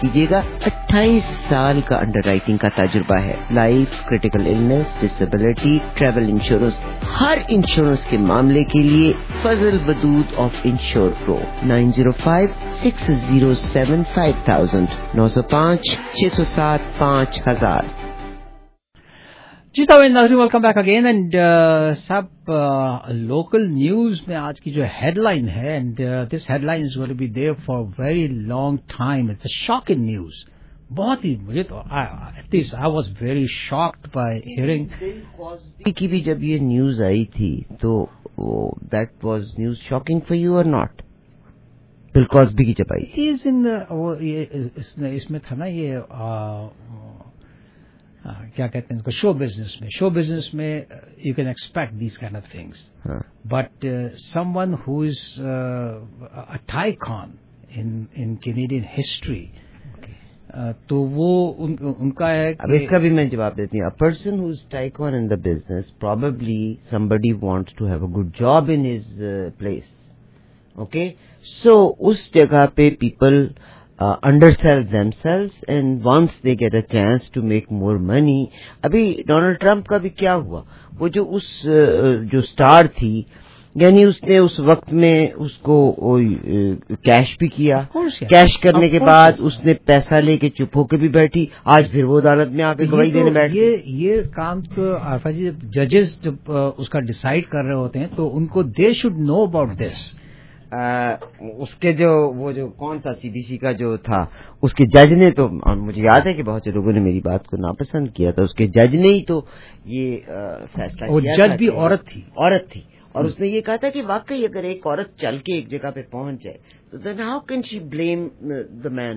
کیجیے گا. 28 سال کا انڈر رائٹنگ کا تجربہ ہے. Life, critical illness, disability, travel insurance, ہر انشورنس کے معاملے کے لیے فضل ودود آف انشور پرو. 905-607-5000 905-607-5000. جی صاحب ناظرین ویلکم بیک اگین. اینڈ سب لوکل نیوز میں آج کی جو ہیڈ لائن ہے, and this headline is going to be there for very long time. It's a shocking news. بہت ہی مجھے تو at least I was very shocked by hearing. کی بھی جب یہ نیوز آئی تھی تو that was news shocking for you اور ناٹ؟ بل کاسبی کی جب آئی اس میں تھا نا یہ کیا کہتے ہیں اس کو, شو بزنس میں you can expect these kind of things, but someone who is a tycoon in Canadian history, تو وہ ان کا ہے. اب اس کا بھی میں جواب دیتی ہوں. Person who is tycoon in the business probably somebody wants to have a good job in his place. Okay, so اس جگہ پہ people undersell themselves and once they get a chance to make more money. ابھی Donald Trump کا بھی کیا ہوا, وہ جو اسٹار تھی, یعنی اس نے اس وقت میں اس کو کیش بھی کیا. کیش کرنے کے بعد اس نے پیسہ لے کے چپ ہو کے بھی بیٹھی. آج پھر وہ عدالت میں آ کے گواہی دینے بیٹھ. یہ کام تو عارفہ جی ججز جب اس کا ڈیسائیڈ کر رہے ہوتے ہیں تو ان کو they should know about this. اس کے وہ جو کون تھا CBC کا جو تھا, اس کے جج نے تو, مجھے یاد ہے کہ بہت سے لوگوں نے میری بات کو ناپسند کیا تھا, اس کے جج نے ہی تو یہ فیصلہ کیا. جج بھی عورت تھی اور اس نے یہ کہا تھا کہ واقعی اگر ایک عورت چل کے ایک جگہ پہ پہنچ جائے تو then how can she blame the man.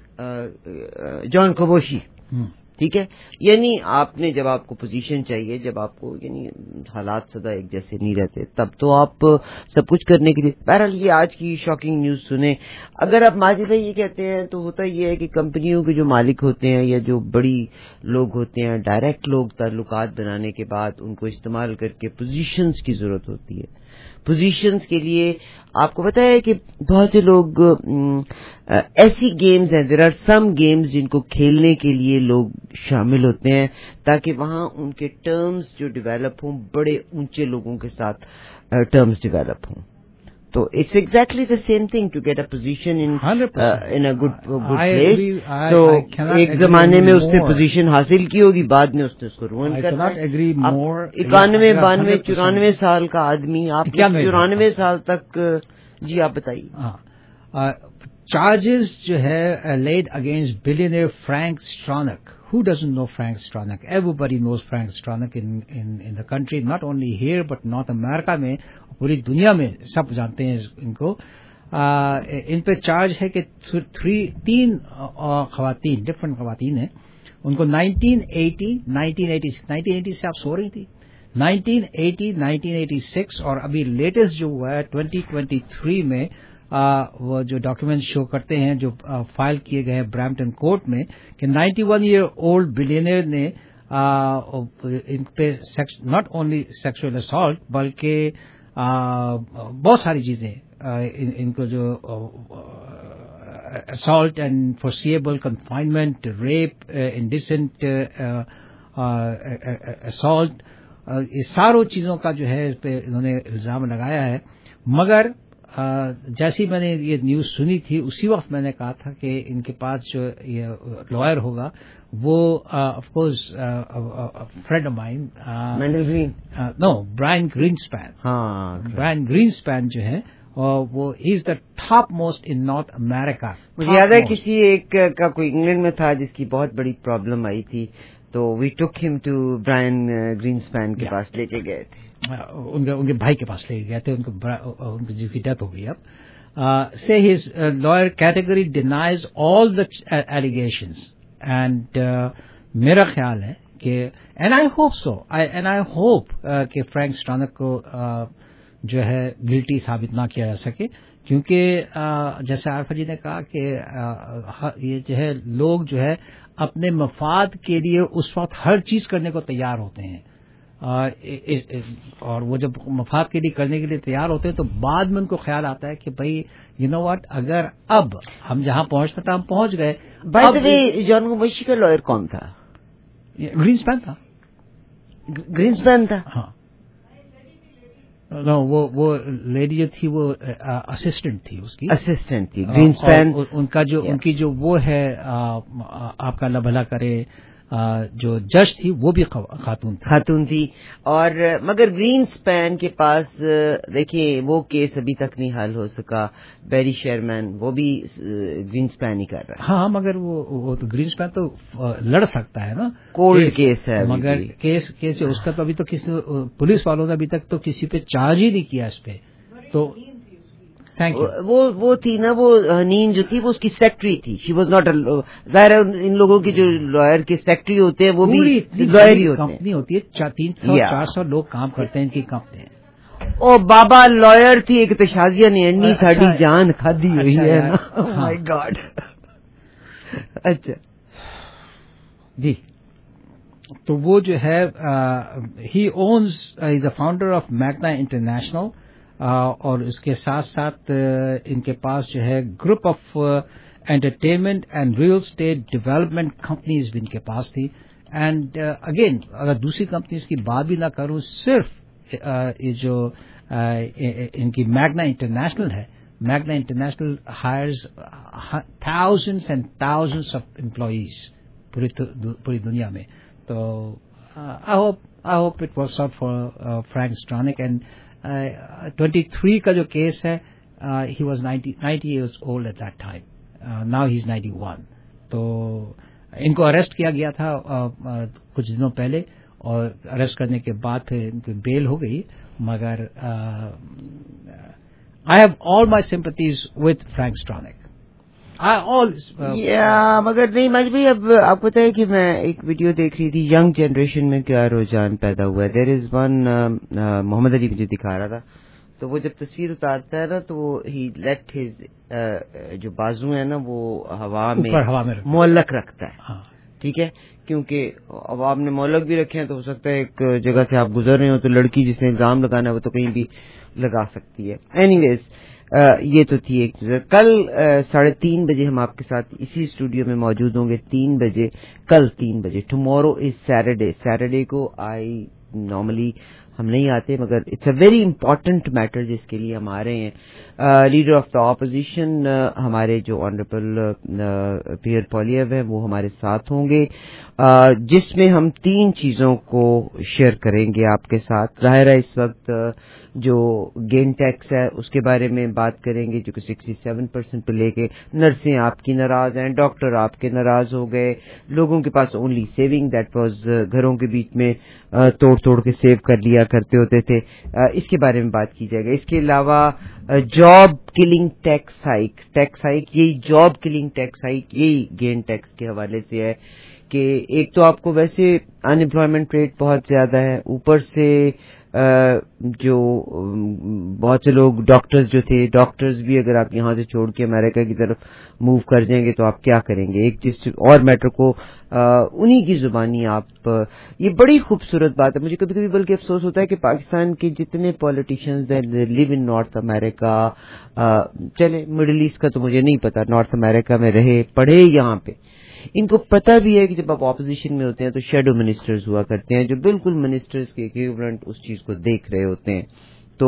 جان کوبوشی, ٹھیک ہے, یعنی آپ نے جب آپ کو پوزیشن چاہیے, جب آپ کو یعنی حالات سدا ایک جیسے نہیں رہتے, تب تو آپ سب کچھ کرنے کے لیے. بہرحال یہ آج کی شاکنگ نیوز سنیں. اگر آپ ماجد بھائی یہ کہتے ہیں تو ہوتا یہ ہے کہ کمپنیوں کے جو مالک ہوتے ہیں یا جو بڑی لوگ ہوتے ہیں, ڈائریکٹ لوگ تعلقات بنانے کے بعد ان کو استعمال کر کے پوزیشنز کی ضرورت ہوتی ہے. پوزیشنز کے لیے آپ کو پتا ہے کہ بہت سے لوگ ایسی گیمز ہیں, دیر آر سم گیمز جن کو کھیلنے کے لیے لوگ شامل ہوتے ہیں تاکہ وہاں ان کے ٹرمز جو ڈیولپ ہوں, بڑے اونچے لوگوں کے ساتھ ٹرمز ڈیولپ ہوں. تو it's exactly the same thing to get a position in a good place. تو ایک زمانے میں اس نے پوزیشن حاصل کی ہوگی, بعد میں اس نے اس کو روئن کرنا. 91, 92, 94 سال کا آدمی, آپ 94 سال تک. جی آپ بتائیے. چارجز جو ہے laid against billionaire Frank Stronach. Who doesn't know Frank Stronach? Everybody knows Frank Stronach in the country, not only here but North America میں, پوری دنیا میں سب جانتے ہیں ان کو. ان پہ چارج ہے کہ 3 خواتین, ڈفرنٹ خواتین ہیں, ان کو 1980 سے آپ سو رہی تھی, 1980, 1986 اور ابھی لیٹسٹ جو ہوا ہے 2023 میں, وہ جو ڈاکیومنٹ شو کرتے ہیں جو فائل کیے گئے ہیں برامپٹن کورٹ میں کہ 91 ایئر اولڈ بلینئر نے ان پہ ناٹ اونلی سیکسول اسالٹ بلکہ بہت ساری چیزیں, ان کو جو assault and foreseeable confinement, rape, indecent assault, یہ ساروں چیزوں کا جو ہے اس پہ انہوں نے الزام لگایا ہے. مگر جیسی میں نے یہ نیوز سنی تھی اسی وقت میں نے کہا تھا کہ ان کے پاس جو یہ لائر ہوگا وہ of course friend of mine, Brian Greenspan جو ہے وہ is the top most in North America. مجھے یاد ہے کسی ایک کا کوئی انگلینڈ میں تھا جس کی بہت بڑی پرابلم آئی تھی, تو وی ٹک ہم ٹو برائن گرینسپین کے پاس لے کے گئے تھے, ان کے بھائی کے پاس لے کے گئے تھے, جس کی ڈیتھ ہو گئی اب. Say his lawyer category denies all the allegations, and میرا خیال ہے کہ اینڈ آئی ہوپ کہ فرینک اسٹرانک کو جو ہے گلٹی ثابت نہ کیا جا سکے, کیونکہ جیسے عارفہ جی نے کہا کہ یہ جو ہے لوگ جو ہے اپنے مفاد کے لیے اس وقت ہر چیز کرنے کو تیار ہوتے ہیں. اور وہ جب مفاد کے لیے کرنے کے لیے تیار ہوتے ہیں تو بعد میں ان کو خیال آتا ہے کہ بھائی یو نو واٹ، اگر اب ہم جہاں پہنچنا تھا ہم پہنچ گئے. بائی دا وے جان گومشی کا لائر کون تھا؟ گرین اسپین تھا. گرین اسپین تھا. ہاں وہ لیڈی جو تھی وہ اسسٹنٹ تھی اس کی، اسسٹنٹ تھی گرین اسپین. ان کی جو وہ ہے آپ کا اللہ بھلا کرے جو جج تھی وہ بھی خاتون تھی. اور مگر گرین اسپین کے پاس دیکھیں وہ کیس ابھی تک نہیں حل ہو سکا. بیری شیرمین وہ بھی گرین اسپین ہی کر رہا ہے. ہاں مگر وہ تو گرین اسپین تو لڑ سکتا ہے نا، کولڈ کیس ہے مگر کیس جو اس کا تو ابھی تو کسی پولیس والوں نے ابھی تک تو کسی پہ چارج ہی نہیں کیا اس پہ. تو وہ تھی نا، وہ حنین جو تھی وہ اس کی سیکٹری تھی. She was not. ظاہر ہے ان لوگوں کی جو لائر کے سیکٹری ہوتے ہیں وہ بھی لائر ہی ہوتے ہیں. کمپنی ہوتی ہے 300-400 لوگ کام کرتے ہیں ان کی کمپنی. او بابا لائر تھی ایک تو شازیہ نے انڈی ساڈی جان کھادی ہوئی ہے نا. My God. اچھا جی. تو وہ جو ہے he owns is a founder of Magna International, اور اس کے ساتھ ساتھ ان کے پاس جو ہے group of entertainment and real estate development companies بھی ان کے پاس تھی. اینڈ اگین اگر دوسری کمپنیز کی بات بھی نہ کروں، صرف یہ جو ان کی میگنا انٹرنیشنل ہے، Magna International hires thousands and thousands of employees پوری دنیا میں. تو I hope it works out for Frank Stronach. And 23 کا جو کیس ہے، he was 90 years old at that time. Now he's 91. تو ان کو اریسٹ کیا گیا تھا کچھ دنوں پہلے، اور اریسٹ کرنے کے بعد پھر ان کی بیل ہو گئی. مگر I have all my sympathies with Frank Stronach. مگر نہیں مجھے اب آپ کو پتا ہے کہ میں ایک ویڈیو دیکھ رہی تھی، ینگ جنریشن میں کیا رجحان پیدا ہوا ہے. دیر از ون محمد علی مجھے دکھا رہا تھا، تو وہ جب تصویر اتارتا ہے نا تو وہ ہی لیٹ ہز جو بازو ہے نا وہ ہوا میں معلق رکھتا ہے. ٹھیک ہے، کیونکہ اب آپ نے معلق بھی رکھے ہیں تو ہو سکتا ہے ایک جگہ سے آپ گزر رہے ہو تو لڑکی جس نے الزام لگانا ہے وہ تو کہیں بھی لگا سکتی ہے. اینی ویز یہ تو تھی ایک چیز. کل 3:30 بجے ہم آپ کے ساتھ اسی اسٹوڈیو میں موجود ہوں گے. 3 بجے کل 3 بجے. ٹمورو از سیٹرڈے کو نارملی ہم نہیں آتے، مگر it's a very important matter جس کے لیے ہم آ رہے ہیں. لیڈر آف دا اپوزیشن ہمارے جو آنریبل پیئر پولیو ہیں وہ ہمارے ساتھ ہوں گے، جس میں ہم 3 چیزوں کو شیئر کریں گے آپ کے ساتھ. ظاہر ہے اس وقت جو گین ٹیکس ہے اس کے بارے میں بات کریں گے، جو کہ 67% پہ لے کے نرسیں آپ کی ناراض ہیں، ڈاکٹر آپ کے ناراض ہو گئے، لوگوں کے پاس اونلی سیونگ دیٹ واز گھروں کے بیچ میں توڑ کے سیو کر لیا کرتے ہوتے تھے. اس کے بارے میں بات کی جائے گا. اس کے علاوہ جاب کلنگ ٹیکس ہائیک یہی جاب کلنگ ٹیکس ہائیک یہی گین ٹیکس کے حوالے سے ہے کہ ایک تو آپ کو ویسے ان امپلائمنٹ ریٹ بہت زیادہ ہے، اوپر سے جو بہت سے لوگ ڈاکٹرز جو تھے، ڈاکٹرز بھی اگر آپ یہاں سے چھوڑ کے امریکہ کی طرف موو کر جائیں گے تو آپ کیا کریں گے. ایک جس اور میٹر کو انہی کی زبانی آپ، یہ بڑی خوبصورت بات ہے. مجھے کبھی کبھی بلکہ افسوس ہوتا ہے کہ پاکستان کے جتنے پولیٹیشینز لیو ان نارتھ امریکہ، چلے مڈل ایسٹ کا تو مجھے نہیں پتا، نارتھ امریکہ میں رہے پڑھے یہاں پہ، ان کو پتہ بھی ہے کہ جب آپ اپوزیشن میں ہوتے ہیں تو شیڈو منسٹرز ہوا کرتے ہیں جو بالکل منسٹرز کے ایکویولنٹ اس چیز کو دیکھ رہے ہوتے ہیں. تو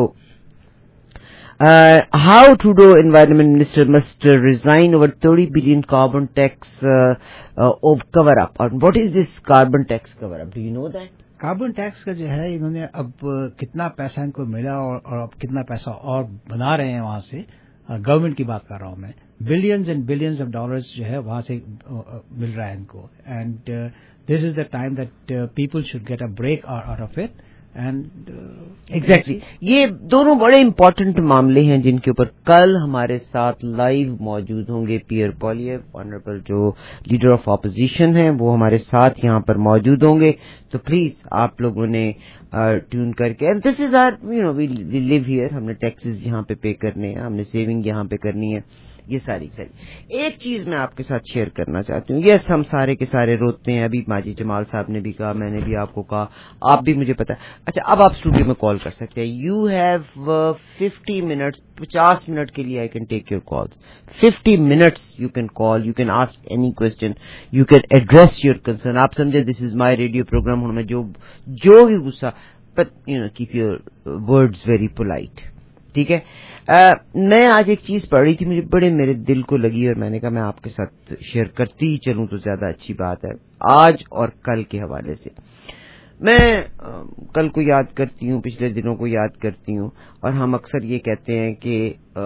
how Trudeau environment minister must resign over 30 billion carbon tax cover up. اور what is this carbon tax cover up? Do you know that? Carbon tax کا جو ہے انہوں نے اب کتنا پیسہ ان کو ملا اور اب کتنا پیسہ اور بنا رہے ہیں وہاں سے، گورنمنٹ کی بات کر رہا ہوں میں، billions and billions of dollars جو ہے وہاں سے مل رہا ہے ان کو. And this is the time that people should get a break out of it. And exactly یہ دونوں بڑے امپورٹنٹ معاملے ہیں جن کے اوپر کل ہمارے ساتھ لائیو موجود ہوں گے. پیئر پولیو آنریبل جو لیڈر آف اپوزیشن ہیں وہ ہمارے ساتھ یہاں پر موجود ہوں گے. تو پلیز آپ لوگوں نے ٹیون کر کے، دس از آر وی لیو ہیئر، ہم نے ٹیکسز یہاں پہ پے کرنے ہیں، ہم نے سیونگ یہاں پہ کرنی ہے. یہ ساری ایک چیز میں آپ کے ساتھ شیئر کرنا چاہتی ہوں. یس ہم سارے کے سارے روتے ہیں, ابھی ماجد جمال صاحب نے بھی کہا, میں نے بھی آپ کو کہا, آپ بھی مجھے پتا. اچھا اب آپ اسٹوڈیو میں کال کر سکتے ہیں. یو ہیو 50 منٹس, 50 منٹ کے لیے I can take your calls. 50 minutes you can call, you can ask any question, you can address your concern. آپ سمجھے دس از مائی ریڈیو پروگرام, ہوں میں جو بھی غصہ, but you know keep your words very polite. ٹھیک ہے. میں آج ایک چیز پڑھ رہی تھی, مجھے بڑے میرے دل کو لگی, اور میں نے کہا میں آپ کے ساتھ شیئر کرتی ہی چلوں تو زیادہ اچھی بات ہے. آج اور کل کے حوالے سے میں کل کو یاد کرتی ہوں, پچھلے دنوں کو یاد کرتی ہوں, اور ہم اکثر یہ کہتے ہیں کہ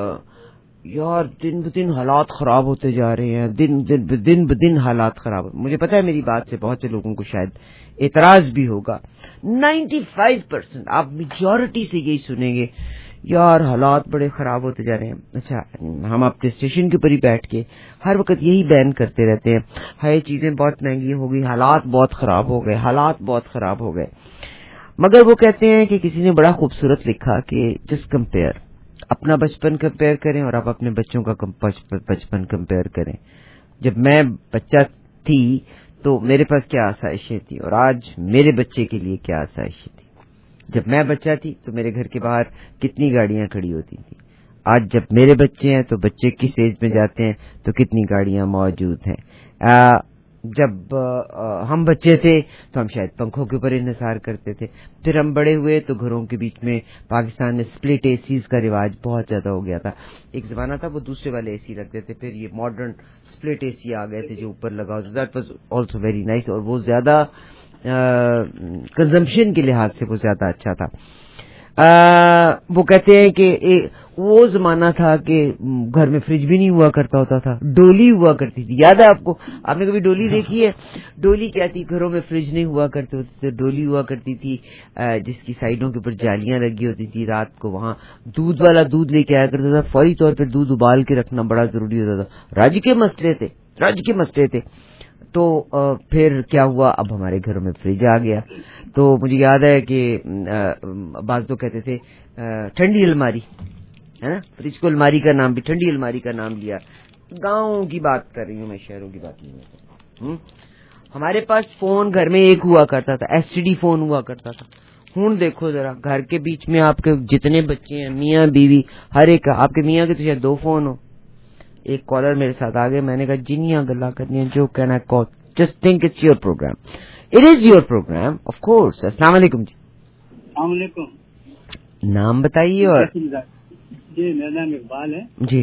یار دن بدن حالات خراب ہوتے جا رہے ہیں, دن بدن حالات خراب. مجھے پتا ہے میری بات سے بہت سے لوگوں کو شاید اعتراض بھی ہوگا. 95% آپ میجورٹی سے یہی سنیں گے, یار حالات بڑے خراب ہوتے جا رہے ہیں. اچھا ہم اپنے اسٹیشن کے اوپر ہی بیٹھ کے ہر وقت یہی بیان کرتے رہتے ہیں, ہائی چیزیں بہت مہنگی ہو گئی, حالات بہت خراب ہو گئے, حالات بہت خراب ہو گئے. مگر وہ کہتے ہیں کہ کسی نے بڑا خوبصورت لکھا کہ جسٹ کمپیئر, اپنا بچپن کمپیئر کریں اور آپ اپنے بچوں کا بچپن کمپیئر کریں. جب میں بچہ تھی تو میرے پاس کیا آسائشیں تھیں, اور آج میرے بچے کے لیے کیا آسائشیں تھیں. جب میں بچہ تھی تو میرے گھر کے باہر کتنی گاڑیاں کھڑی ہوتی تھیں. آج جب میرے بچے ہیں تو بچے کس ایج میں جاتے ہیں تو کتنی گاڑیاں موجود ہیں. جب ہم بچے تھے تو ہم شاید پنکھوں کے اوپر انحصار کرتے تھے. پھر ہم بڑے ہوئے تو گھروں کے بیچ میں پاکستان میں سپلٹ اے سیز کا رواج بہت زیادہ ہو گیا تھا. ایک زمانہ تھا وہ دوسرے والے اے سی رکھتے تھے, پھر یہ ماڈرن سپلٹ اے سی آ گئے تھے جو اوپر لگا ہوتا. That was also very nice, اور وہ زیادہ کنزمپشن کے لحاظ سے وہ زیادہ اچھا تھا. وہ کہتے ہیں کہ وہ زمانہ تھا کہ گھر میں فریج بھی نہیں ہوا کرتا ہوتا تھا, ڈولی ہوا کرتی تھی. یاد ہے آپ کو؟ آپ نے کبھی ڈولی دیکھی ہے؟ ڈولی کیا تھی؟ گھروں میں فریج نہیں ہوا کرتے ہوتے تھے, ڈولی ہوا کرتی تھی جس کی سائڈوں کے اوپر جالیاں لگی ہوتی تھی. رات کو وہاں دودھ والا دودھ لے کے آیا کرتا تھا, فوری طور پہ دودھ ابال کے رکھنا بڑا ضروری ہوتا تھا. راج کے مسئلے تھے. تو پھر کیا ہوا, اب ہمارے گھروں میں فریج آ گیا. تو مجھے یاد ہے کہ بعض لوگ کہتے تھے ٹھنڈی الماری ہے نا, فریج کو الماری کا نام بھی, ٹھنڈی الماری کا نام لیا. گاؤں کی بات کر رہی ہوں میں, شہروں کی بات نہیں کر رہی. ہمارے پاس فون گھر میں ایک ہوا کرتا تھا, ایس ٹی ڈی فون ہوا کرتا تھا. ہوں دیکھو ذرا گھر کے بیچ میں آپ کے جتنے بچے ہیں, میاں بیوی ہر ایک کا, آپ کے میاں کے تو شاید 2 فون ہو. ایک کالر میرے ساتھ آ گئے, میں نے کہا جنیاں گلا کرنی ہیں جو کہنا ہے call, just think it's your programme, it is your programme of course. السلام علیکم جی. السلام علیکم. نام بتائیے. اور جی میرا نام اقبال ہے. جی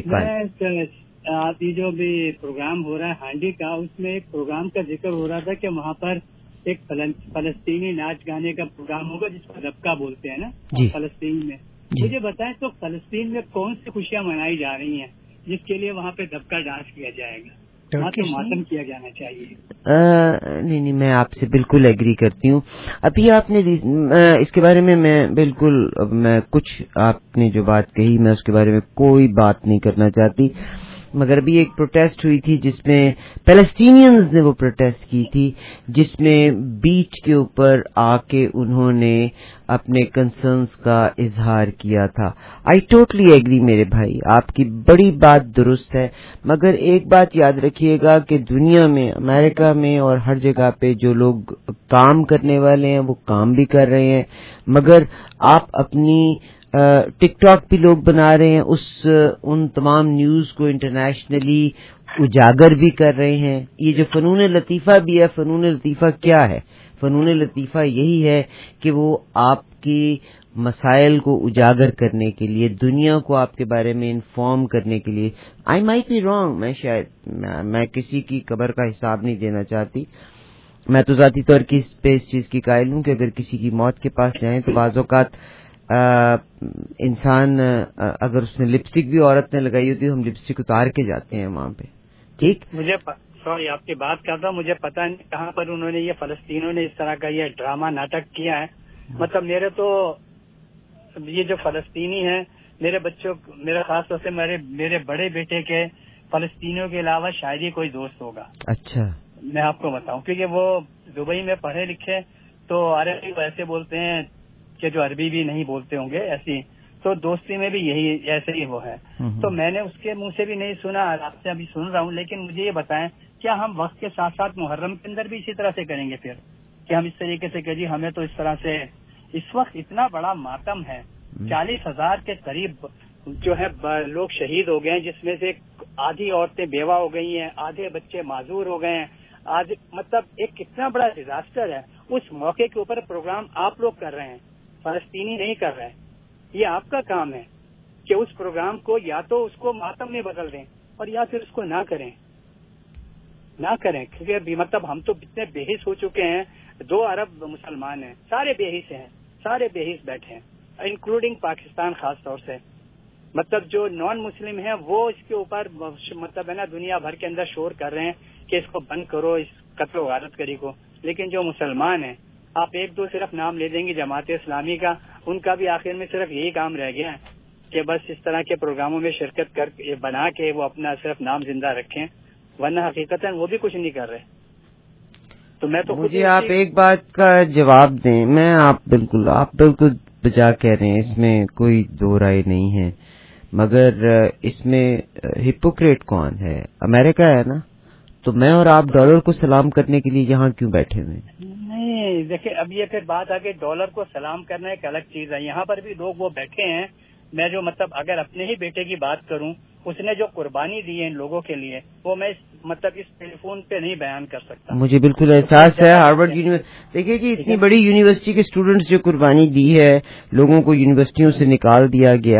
آپ یہ جو بھی پروگرام ہو رہا ہے ہانڈی کا, اس میں ایک پروگرام کا ذکر ہو رہا تھا کہ وہاں پر ایک فلسطینی ناچ گانے کا پروگرام ہوگا جس کو ربکہ بولتے ہیں نا فلسطین میں. مجھے بتائیں تو فلسطین میں کون سی خوشیاں منائی جا رہی ہیں جس کے لیے وہاں پہ دبکا ڈانس کیا جائے گا, وہاں تو ماتم کیا جانا چاہیے. نہیں میں آپ سے بالکل ایگری کرتی ہوں. ابھی آپ نے اس کے بارے میں بالکل, میں کچھ آپ نے جو بات کہی میں اس کے بارے میں کوئی بات نہیں کرنا چاہتی. مگر ابھی ایک پروٹیسٹ ہوئی تھی جس میں پیلسٹینینز نے وہ پروٹیسٹ کی تھی, جس میں بیچ کے اوپر آ کے انہوں نے اپنے کنسرنز کا اظہار کیا تھا. آئی ٹوٹلی ایگری میرے بھائی, آپ کی بڑی بات درست ہے. مگر ایک بات یاد رکھیے گا کہ دنیا میں, امریکہ میں اور ہر جگہ پہ جو لوگ کام کرنے والے ہیں وہ کام بھی کر رہے ہیں, مگر آپ اپنی ٹک ٹاک بھی لوگ بنا رہے ہیں, ان تمام نیوز کو انٹرنیشنلی اجاگر بھی کر رہے ہیں. یہ جو فنون لطیفہ بھی ہے, فنون لطیفہ کیا ہے؟ فنون لطیفہ یہی ہے کہ وہ آپ کی مسائل کو اجاگر کرنے کے لیے, دنیا کو آپ کے بارے میں انفارم کرنے کے لیے. آئی مائٹ بی رانگ, میں کسی کی قبر کا حساب نہیں دینا چاہتی. میں تو ذاتی طور پہ اس چیز کی قائل ہوں کہ اگر کسی کی موت کے پاس جائیں تو بعض اوقات انسان اگر اس نے لپسٹک بھی عورت نے لگائی ہوتی ہے, ہم لپسٹک اتار کے جاتے ہیں وہاں پہ. ٹھیک, مجھے سوری آپ کی بات کرتا ہوں, مجھے پتہ نہیں کہاں پر انہوں نے یہ فلسطینیوں نے اس طرح کا یہ ڈرامہ ناٹک کیا ہے. مطلب میرے تو یہ جو فلسطینی ہیں, میرے بچوں, میرے خاص طور سے میرے بڑے بیٹے کے فلسطینیوں کے علاوہ شاید ہی کوئی دوست ہوگا. اچھا, میں آپ کو بتاؤں کیونکہ وہ دبئی میں پڑھے لکھے, تو عربی ویسے بولتے ہیں کہ جو عربی بھی نہیں بولتے ہوں گے ایسی. تو تو دوستی میں بھی یہی ایسے ہی وہ ہے. تو میں نے اس کے منہ سے بھی نہیں سنا، آپ سے ابھی سن رہا ہوں. لیکن مجھے یہ بتائیں کیا ہم وقت کے ساتھ ساتھ محرم کے اندر بھی اسی طرح سے کریں گے پھر؟ کہ ہم اس طریقے سے کہ جی ہمیں تو اس طرح سے، اس وقت اتنا بڑا ماتم ہے، 40,000 کے قریب جو ہے لوگ شہید ہو گئے ہیں، جس میں سے آدھی عورتیں بیوہ ہو گئی ہیں، آدھے بچے معذور ہو گئے ہیں، آج مطلب ایک کتنا بڑا ڈیزاسٹر ہے. اس موقع کے اوپر پروگرام آپ لوگ کر رہے ہیں، فلسطینی نہیں کر رہے ہیں. یہ آپ کا کام ہے کہ اس پروگرام کو یا تو اس کو ماتم میں بدل دیں اور یا پھر اس کو نہ کریں کیونکہ مطلب ہم تو اتنے بے حس ہو چکے ہیں. 2 ارب مسلمان ہیں، سارے بے حس ہیں، سارے بے حس بیٹھے ہیں، انکلوڈنگ پاکستان خاص طور سے. مطلب جو نان مسلم ہیں وہ اس کے اوپر مطلب ہے نا دنیا بھر کے اندر شور کر رہے ہیں کہ اس کو بند کرو، اس قتل و غارت گری کو. لیکن جو مسلمان ہیں، آپ 1-2 صرف نام لے دیں گے جماعت اسلامی کا، ان کا بھی آخر میں صرف یہی کام رہ گیا ہے کہ بس اس طرح کے پروگراموں میں شرکت کر بنا کے وہ اپنا صرف نام زندہ رکھیں، ورنہ حقیقتاً وہ بھی کچھ نہیں کر رہے. تو میں تو مجھے آپ ایک بات کا جواب دیں. آپ بالکل بجا کہہ رہے ہیں، اس میں کوئی دو رائے نہیں ہے، مگر اس میں ہپوکریٹ کون ہے؟ امریکہ ہے نا. تو میں اور آپ ڈالر کو سلام کرنے کے لیے یہاں کیوں بیٹھے ہوئے ہیں؟ نہیں دیکھیں، اب یہ پھر بات آ کہ ڈالر کو سلام کرنا ایک الگ چیز ہے. یہاں پر بھی لوگ وہ بیٹھے ہیں. میں جو مطلب اگر اپنے ہی بیٹے کی بات کروں، اس نے جو قربانی دی ہے ان لوگوں کے لیے، وہ میں مطلب اس ٹیلی فون پہ نہیں بیان کر سکتا. مجھے بالکل احساس ہے. ہارورڈ یونیورسٹی دیکھیے جی، اتنی بڑی یونیورسٹی کے اسٹوڈنٹس جو قربانی دی ہے، لوگوں کو یونیورسٹیوں سے نکال دیا گیا.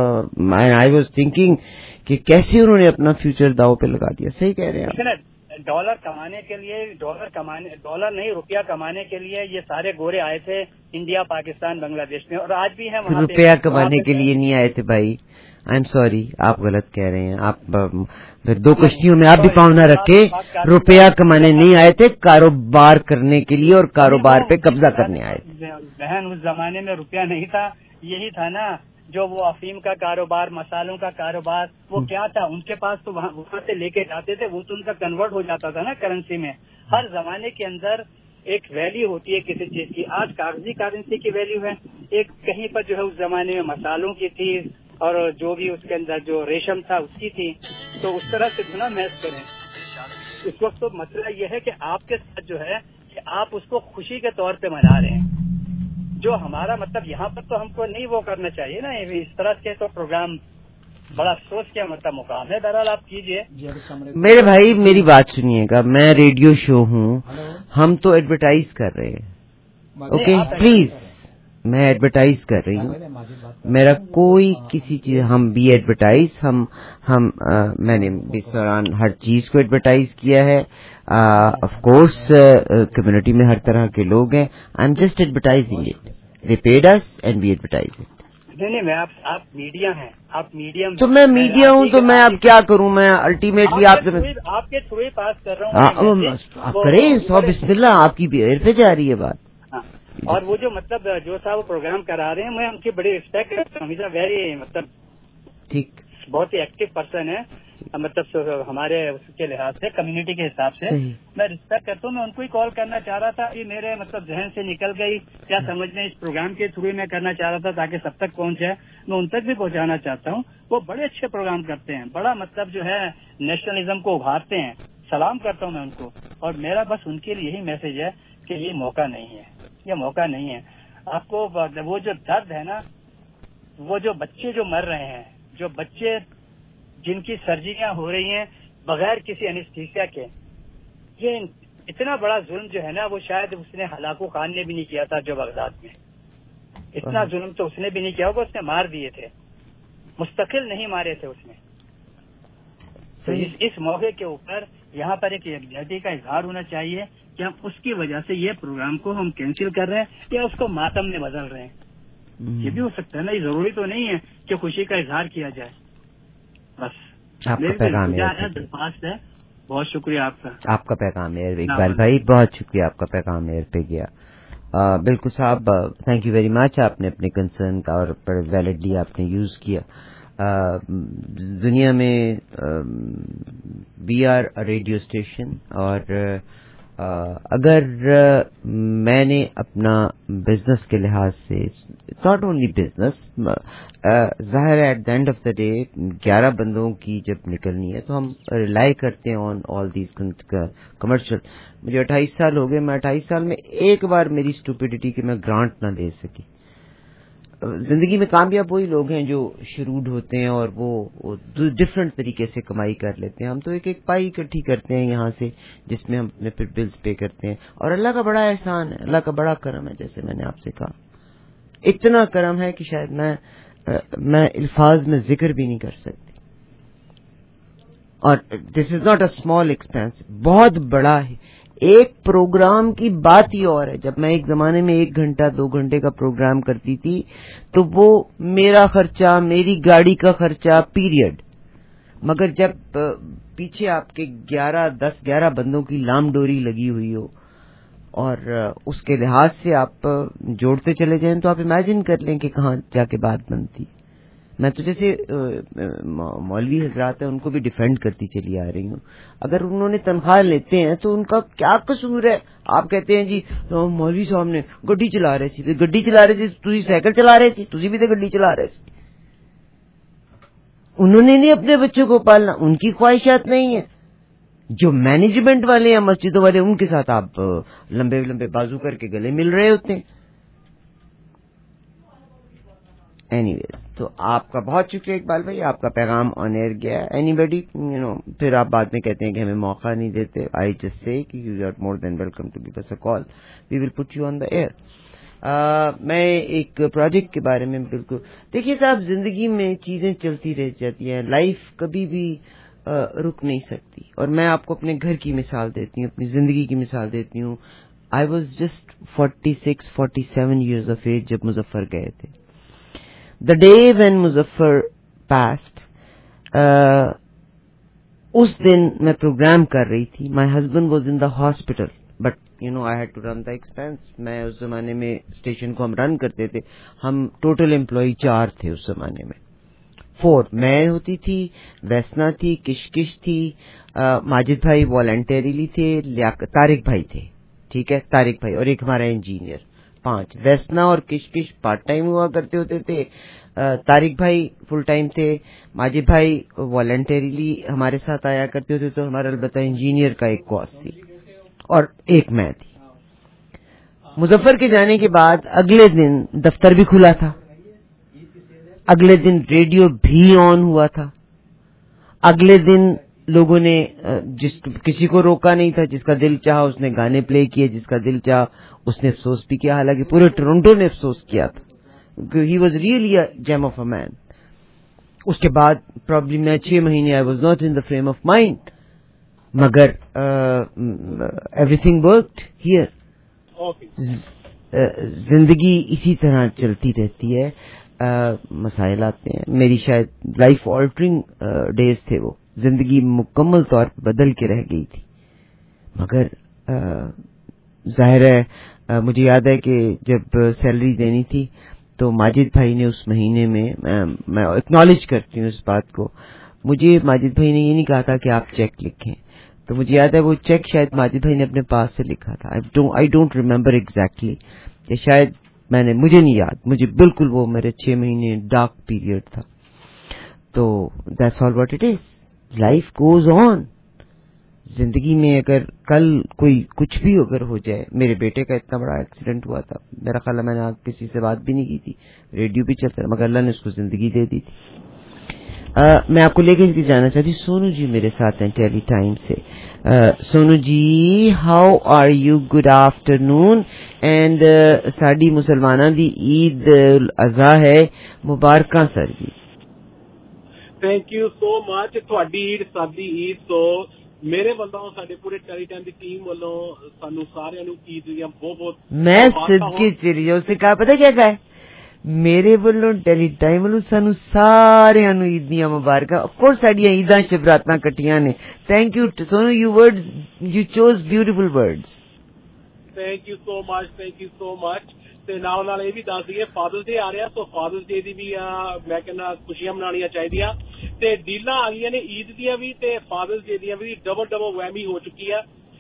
آئی واز تھنکنگ کہ کیسے انہوں نے اپنا فیوچر داؤ پہ لگا دیا. صحیح کہہ رہے ہیں آپ. ڈالر کمانے کے لیے، ڈالر نہیں روپیہ کمانے کے لیے یہ سارے گورے آئے تھے انڈیا، پاکستان، بنگلہ دیش میں، اور آج بھی ہیں وہاں. روپیہ کمانے کے لیے نہیں آئے تھے بھائی. آئی ایم سوری، آپ غلط کہہ رہے ہیں. آپ پھر 2 کشتیوں میں آپ بھی پاؤں نہ رکھے. روپیہ کمانے نہیں آئے تھے، کاروبار کرنے کے لیے اور کاروبار پہ قبضہ کرنے آئے تھے. بہن اس زمانے میں روپیہ نہیں تھا، یہی تھا نا جو وہ افیم کا کاروبار، مسالوں کا کاروبار، وہ کیا تھا ان کے پاس، تو وہاں سے لے کے جاتے تھے، وہ تو ان کا کنورٹ ہو جاتا تھا نا کرنسی میں. ہر زمانے کے اندر ایک ویلیو ہوتی ہے کسی چیز کی. آج کاغذی کرنسی کی ویلیو ہے، ایک کہیں پر جو ہے اس زمانے میں مسالوں کی تھی، اور جو بھی اس کے اندر جو ریشم تھا اس کی تھی. تو اس طرح سے گنا محض کریں. اس وقت تو مسئلہ یہ ہے کہ آپ کے ساتھ جو ہے کہ آپ اس کو خوشی کے طور پہ منا رہے ہیں، جو ہمارا مطلب یہاں پر تو ہم کو نہیں وہ کرنا چاہیے نا. اس طرح کے تو پروگرام بڑا افسوس کیا مطلب مقام ہے. بہرحال آپ کیجئے. میرے بھائی میری بات سنیے گا، میں ریڈیو شو ہوں، ہم تو ایڈورٹائز کر رہے ہیں. اوکے پلیز، میں ایڈورٹائز کر رہی ہوں. میرا کوئی کسی چیز، ہم بھی ایڈورٹائز، میں نے اس دوران ہر چیز کو ایڈورٹائز کیا ہے. آف کورس کمیونٹی میں ہر طرح کے لوگ ہیں. I am just advertising it. They paid us and we advertise it. نہیں میں آپ میڈیا ہیں، آپ میڈیم. تو میں میڈیا ہوں تو میں اب کیا کروں؟ میں الٹیمیٹلی آپ کے تھرو ہی پاس کر رہا ہوں. آپ کریں 100 بسم اللہ. آپ کی ایئر پہ جا رہی ہے بات. اور وہ جو مطلب جو تھا وہ پروگرام کرا رہے ہیں، میں ان کی بڑی رسپیکٹ کرتا ہوں. ویری مطلب ٹھیک، بہت ہی ایکٹیو پرسن ہے، مطلب ہمارے اس کے لحاظ سے، کمیونٹی کے حساب سے میں رسپیکٹ کرتا ہوں. میں ان کو ہی کال کرنا چاہ رہا تھا کہ میرے مطلب ذہن سے نکل گئی، کیا سمجھ میں اس پروگرام کے تھرو میں کرنا چاہ رہا تھا تاکہ سب تک پہنچ جائے. میں ان تک بھی پہنچانا چاہتا ہوں. وہ بڑے اچھے پروگرام کرتے ہیں، بڑا مطلب جو ہے نیشنلزم کو ابھارتے ہیں. سلام کرتا ہوں میں ان کو. اور میرا بس ان کے لیے یہی میسج ہے کہ یہ موقع نہیں ہے، یہ موقع نہیں ہے. آپ کو وہ جو درد ہے نا، وہ جو بچے جو مر رہے ہیں، جو بچے جن کی سرجریاں ہو رہی ہیں بغیر کسی انیستھیسیا کے، یہ اتنا بڑا ظلم جو ہے نا، وہ شاید اس نے ہلاکو خان نے بھی نہیں کیا تھا جو بغداد میں. اتنا ظلم تو اس نے بھی نہیں کیا ہوگا. اس نے مار دیے تھے، مستقل نہیں مارے تھے اس نے. تو اس موقع کے اوپر یہاں پر ایک یکجہتی کا اظہار ہونا چاہیے کہ ہم اس کی وجہ سے یہ پروگرام کو ہم کینسل کر رہے ہیں یا اس کو ماتم میں بدل رہے ہیں. یہ بھی ہو سکتا ہے نا. یہ ضروری تو نہیں ہے کہ خوشی کا اظہار کیا جائے. بس آپ کا پیغام درخواست ہے. بہت شکریہ آپ کا. آپ کا پیغام ہے اقبال بھائی، بہت شکریہ. آپ کا پیغام ایئر پہ گیا. بالکل صاحب، تھینک یو ویری مچ. آپ نے اپنے کنسرن کا اور ویلڈلی آپ نے یوز کیا. دنیا میں وی آر ریڈیو اسٹیشن، اور اگر میں نے اپنا بزنس کے لحاظ سے ناٹ اونلی بزنس، ظاہر ہے at the end of the day 11 بندوں کی جب نکلنی ہے تو ہم ریلائی کرتے ہیں آن آل دیز کمرشل. مجھے 28 سال ہو گئے، میں 28 سال میں ایک بار میری اسٹوپیڈیٹی کہ میں گرانٹ نہ لے سکی. زندگی میں کامیاب وہی لوگ ہیں جو شروڈ ہوتے ہیں اور وہ ڈفرینٹ طریقے سے کمائی کر لیتے ہیں. ہم تو ایک ایک پائی اکٹھی کرتے ہیں یہاں سے جس میں ہم اپنے پھر بلز پے کرتے ہیں. اور اللہ کا بڑا احسان ہے، اللہ کا بڑا کرم ہے، جیسے میں نے آپ سے کہا اتنا کرم ہے کہ شاید میں الفاظ میں ذکر بھی نہیں کر سکتی. اور this is not a small expense, بہت بڑا ہے. ایک پروگرام کی بات ہی اور ہے. جب میں ایک زمانے میں 1 گھنٹہ 2 گھنٹے کا پروگرام کرتی تھی تو وہ میرا خرچہ، میری گاڑی کا خرچہ پیریڈ. مگر جب پیچھے آپ کے 10-11 بندوں کی لام ڈوری لگی ہوئی ہو اور اس کے لحاظ سے آپ جوڑتے چلے جائیں تو آپ امیجن کر لیں کہ کہاں جا کے بات بنتی. میں تو جیسے مولوی حضرات ہیں ان کو بھی ڈیفینڈ کرتی چلی آ رہی ہوں. اگر انہوں نے تنخواہ لیتے ہیں تو ان کا کیا قصور ہے؟ آپ کہتے ہیں جی مولوی صاحب نے گڈی چلا رہے سی، گڈی چلا رہے سی تسی سائیکل چلا رہے سی، تسی بھی تو گڈی چلا رہے سی. انہوں نے نہیں اپنے بچوں کو پالنا، ان کی خواہشات نہیں ہیں. جو مینجمنٹ والے ہیں مسجدوں والے ان کے ساتھ آپ لمبے لمبے بازو کر کے گلے مل رہے ہوتے ہیں. اینی ویز تو آپ کا بہت شکریہ اقبال بھائی، آپ کا پیغام آن ایئر گیا. اینی بڈی پھر آپ بعد میں کہتے ہیں کہ ہمیں موقع نہیں دیتے. آئی جسٹ سے کہ you are more than welcome to give us a call, we will put you on the air. میں ایک پروجیکٹ کے بارے میں بالکل دیکھیے صاحب، زندگی میں چیزیں چلتی رہ جاتی ہیں، لائف کبھی بھی رک نہیں سکتی. اور میں آپ کو اپنے گھر کی مثال دیتی ہوں، اپنی زندگی کی مثال دیتی ہوں. I was just 46-47 years of age جب مظفر گئے تھے. The day when Muzaffar passed, اس دن میں پروگرام کر رہی تھی. My husband was in the hospital, but I had to run the expense. میں اس زمانے میں اسٹیشن کو ہم رن کرتے تھے. ہم ٹوٹل امپلائی 4 تھے اس زمانے میں. 4 میں ہوتی تھی، ویسنا تھی، کشکش تھی، ماجد بھائی والنٹریلی تھے، طارق بھائی تھے، ٹھیک ہے، طارق بھائی اور ایک ہمارا انجینئر. 5 ویسنا اور کشکش پارٹ ٹائم ہوا کرتے ہوتے تھے. طارق بھائی فل ٹائم تھے. ماجد بھائی والنٹریلی ہمارے ساتھ آیا کرتے ہوتے تو ہمارا البتہ انجینئر کا ایک کورس تھی اور ایک میں تھی. مظفر کے جانے کے بعد اگلے دن دفتر بھی کھلا تھا، اگلے دن ریڈیو بھی آن ہوا تھا، اگلے دن لوگوں نے کسی کو روکا نہیں تھا. جس کا دل چاہا اس نے گانے پلے کیے، جس کا دل چاہا اس نے افسوس بھی کیا. حالانکہ پورے ٹورنٹو نے افسوس کیا تھا. He was really a gem of a man. اس کے بعد پرابلی میں 6 مہینے I was not in the frame of mind, مگر ایوری تھنگ ورکڈ ہیئر. زندگی اسی طرح چلتی رہتی ہے، مسائل آتے ہیں. میری شاید لائف آلٹرنگ ڈیز تھے، وہ زندگی مکمل طور پر بدل کے رہ گئی تھی. مگر ظاہر ہے مجھے یاد ہے کہ جب سیلری دینی تھی تو ماجد بھائی نے اس مہینے میں اکنالج کرتی ہوں اس بات کو، مجھے ماجد بھائی نے یہ نہیں کہا تھا کہ آپ چیک لکھیں. تو مجھے یاد ہے وہ چیک شاید ماجد بھائی نے اپنے پاس سے لکھا تھا. آئی ڈونٹ ریمبر ایگزیکٹلی، کہ شاید مجھے نہیں یاد، مجھے بالکل وہ میرے 6 مہینے ڈارک پیریڈ تھا. تو that's all what it is. Life goes on. زندگی میں اگر کل کوئی کچھ بھی اگر ہو جائے، میرے بیٹے کا اتنا بڑا ایکسیڈنٹ ہوا تھا، میرا خیال ہے میں نے کسی سے بات بھی نہیں کی تھی، ریڈیو بھی چلتا رہا، مگر اللہ نے اس کو زندگی دے دی تھی. میں آپ کو لے کے جانا چاہتی ہوں. سونو جی میرے ساتھ ہیں ٹیلی ٹائم سے. Sonu ji how are you? Good afternoon. And ساڈی مسلماناں دی عید الاضحیٰ ہے، مبارکاں سر جی. تھینک یو سو مچ. تھوڑی عید سادی عید تو میرے والوں سارے پورے ٹیلی ٹائم کی ٹیم والوں سانو سارے عید دیاں بہت بہت. میں صدقے چلی اس سے کہا پتہ کیا کہا ہے میرے والوں ٹیلی ٹائم والوں سانو سارے عید دیاں مبارکاں. آف کورس ساڈیاں عیداں شبراتاں کٹیاں نے. Thank you Sonu, you choose beautiful words. Thank you so much, thank you so much. تے نال یہ بھی دس دیے فادرز ڈے آ رہا، سو فادرز ڈے دی بھی میں کہنا خوشیاں منانیاں چاہیے. تے ڈیلاں آ گئی نے عید دیا بھی تے فادرز ڈے دیا بھی ڈبل وہمی ہو چکی ہے.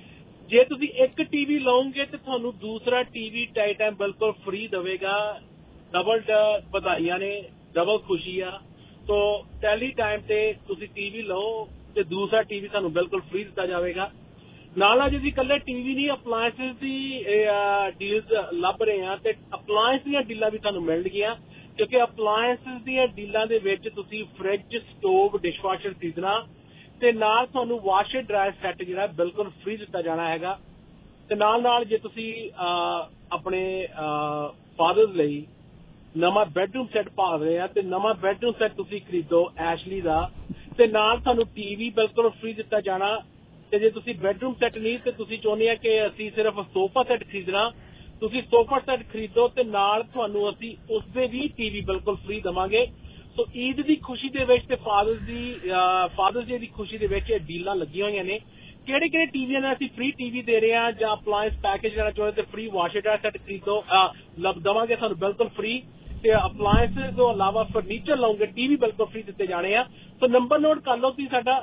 ਜੇ ਤੁਸੀਂ ਇੱਕ ਟੀਵੀ ਲਓਗੇ ਤੇ ਤੁਹਾਨੂੰ ਦੂਸਰਾ ਟੀਵੀ ਟਾਈਮ ਬਿਲਕੁਲ ਫ੍ਰੀ ਦੇਵੇਗਾ। ਡਬਲ ਵਧਾਈਆਂ ਨੇ, ਡਬਲ ਖੁਸ਼ੀ ਆ। ਸੋ ਟੈਲੀ ਟਾਈਮ ਤੇ ਤੁਸੀਂ ਟੀਵੀ ਲਓ ਤੇ ਦੂਸਰਾ ਟੀਵੀ ਤੁਹਾਨੂੰ ਬਿਲਕੁਲ ਫ੍ਰੀ ਦਿੱਤਾ ਜਾਵੇਗਾ। ਨਾਲ ਅੱਜ ਅਸੀਂ ਇਕੱਲੇ ਟੀਵੀ ਨਹੀਂ, ਅਪਲਾਇੰਸਿਸ ਦੀ ਡੀਲਸ ਲੱਭ ਰਹੇ ਹਾਂ ਤੇ ਅਪਲਾਇੰਸ ਦੀਆਂ ਡੀਲਾਂ ਵੀ ਤੁਹਾਨੂੰ ਮਿਲਣਗੀਆਂ, ਕਿਉਂਕਿ ਅਪਲਾਇੰਸਿਸ ਦੀਆਂ ਡੀਲਾਂ ਦੇ ਵਿੱਚ ਤੁਸੀਂ ਫ੍ਰਿਜ, ਸਟੋਵ, ਡਿਸ਼ਵਾਸ਼ਰ ਖਰੀਦਣਾ ਤੇ ਨਾਲ ਤੁਹਾਨੂੰ ਵਾਸ਼ਰ ਡਰਾਇਰ ਸੈੱਟ ਜਿਹੜਾ ਬਿਲਕੁਲ ਫ੍ਰੀ ਦਿੱਤਾ ਜਾਣਾ ਹੈਗਾ। ਤੇ ਨਾਲ ਜੇ ਤੁਸੀਂ ਆਪਣੇ ਫਾਦਰਸ ਲਈ ਨਵਾਂ ਬੈਡਰੂਮ ਸੈੱਟ ਭਾਲ ਰਹੇ ਆ ਤੇ ਨਵਾਂ ਬੈਡਰੂਮ ਸੈੱਟ ਤੁਸੀਂ ਖਰੀਦੋ ਐਸ਼ਲੀ ਦਾ, ਤੇ ਨਾਲ ਤੁਹਾਨੂੰ ਟੀਵੀ ਬਿਲਕੁਲ ਫ੍ਰੀ ਦਿੱਤਾ ਜਾਣਾ। ਤੇ ਜੇ ਤੁਸੀਂ ਬੈਡਰੂਮ ਸੈੱਟ ਨਹੀਂ ਤੇ ਤੁਸੀਂ ਚਾਹੁੰਦੇ ਆ ਕਿ ਅਸੀਂ ਸਿਰਫ ਸੋਫਾ ਸੈੱਟ ਖਰੀਦਣਾ, ਤੁਸੀਂ ਸੋਫਾ ਸੈੱਟ ਖਰੀਦੋ ਤੇ ਨਾਲ ਤੁਹਾਨੂੰ ਅਸੀਂ ਉਸਦੇ ਵੀ ਟੀਵੀ ਬਿਲਕੁਲ ਫ੍ਰੀ ਦੇਵਾਂਗੇ। ਸੋ ਈਦ ਦੀ ਖੁਸ਼ੀ ਦੇ ਵਿੱਚ ਤੇ ਫਾਦਰਸ ਡੇ ਦੀ ਖੁਸ਼ੀ ਦੇ ਵਿੱਚ ਇਹ ਡੀਲਾਂ ਲੱਗੀਆਂ ਹੋਈਆਂ ਨੇ। ਕਿਹੜੇ ਟੀਵੀਆਂ ਨਾਲ ਅਸੀਂ ਫ੍ਰੀ ਟੀਵੀ ਦੇ ਰਹੇ ਹਾਂ ਜਾਂ ਅਪਲਾਇੰਸ ਪੈਕੇਜ ਲੈਣਾ ਚਾਹੁੰਦੇ ਤੇ ਫ੍ਰੀ ਵਾਸ਼ਰ ਡਰਾਇਰ ਸੈੱਟ ਖਰੀਦੋ, ਦੇਵਾਂਗੇ ਤੁਹਾਨੂੰ ਬਿਲਕੁਲ ਫ੍ਰੀ। ਤੇ ਅਪਲਾਇੰਸਿਸ ਤੋਂ ਇਲਾਵਾ ਫਰਨੀਚਰ ਲਓਗੇ, ਟੀਵੀ ਬਿਲਕੁਲ ਫ੍ਰੀ ਦਿੱਤੇ ਜਾਣੇ ਆ। ਸੋ ਨੰਬਰ ਨੋਟ ਕਰ ਲਓ ਤੁਸੀਂ ਸਾਡਾ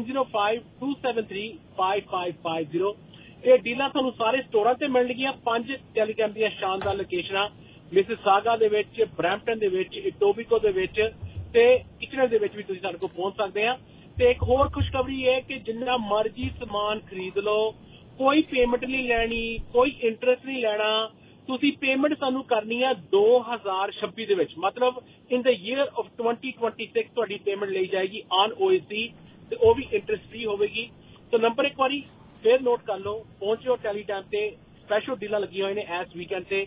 9052735550। ਇਹ ਡੀਲਾਂ ਤੁਹਾਨੂੰ ਸਾਰੇ ਸਟੋਰਾਂ ਤੇ ਮਿਲਣਗੀਆਂ। 5 ਟੈਲੀਕਾਮ ਦੀਆਂ ਸ਼ਾਨਦਾਰ ਲੋਕੇਸ਼ਨਾਂ ਮਿਸਿਸਾਗਾ ਦੇ ਵਿੱਚ, ਬਰੈਂਪਟਨ ਦੇ ਵਿੱਚ, ਇਟੋਬੀਕੋ ਦੇ ਵਿੱਚ ਤੇ ਕਿਚਨਰ ਦੇ ਵਿੱਚ ਵੀ ਤੁਸੀਂ ਸਾਡੇ ਕੋਲ ਪਹੁੰਚ ਸਕਦੇ ਆ। ਤੇ ਇੱਕ ਹੋਰ ਖੁਸ਼ਖਬਰੀ ਇਹ ਕਿ ਜਿੰਨਾ ਮਰਜ਼ੀ ਸਮਾਨ ਖਰੀਦ ਲਓ, ਕੋਈ ਪੇਮੈਂਟ ਨਹੀਂ ਲੈਣੀ, ਕੋਈ ਇੰਟਰਸਟ ਨਹੀਂ ਲੈਣਾ। ਤੁਸੀਂ ਪੇਮੈਂਟ ਸਾਨੂੰ ਕਰਨੀ ਆ 2026 ਦੇ ਵਿੱਚ, ਮਤਲਬ ਇਨ ਦ ਈਅਰ ਆਫ 2026 ਤੁਹਾਡੀ ਪੇਮੈਂਟ ਲਈ ਜਾਏਗੀ ਔਨ OAC ਤੇ ਉਹ ਵੀ ਇੰਟਰਸਟ ਫ੍ਰੀ ਹੋਵੇਗੀ। ਸੋ ਨੰਬਰ ਇੱਕ ਵਾਰੀ ਫੇਰ ਨੋਟ ਕਰ ਲਓ, ਪਹੁੰਚੋ ਟੈਲੀ ਟਾਈਮ ਤੇ, ਸਪੈਸ਼ਲ ਡੀਲਾਂ ਲੱਗੀਆਂ ਹੋਏ ਨੇ ਇਸ ਵੀਕਐਂਡ ਤੇ।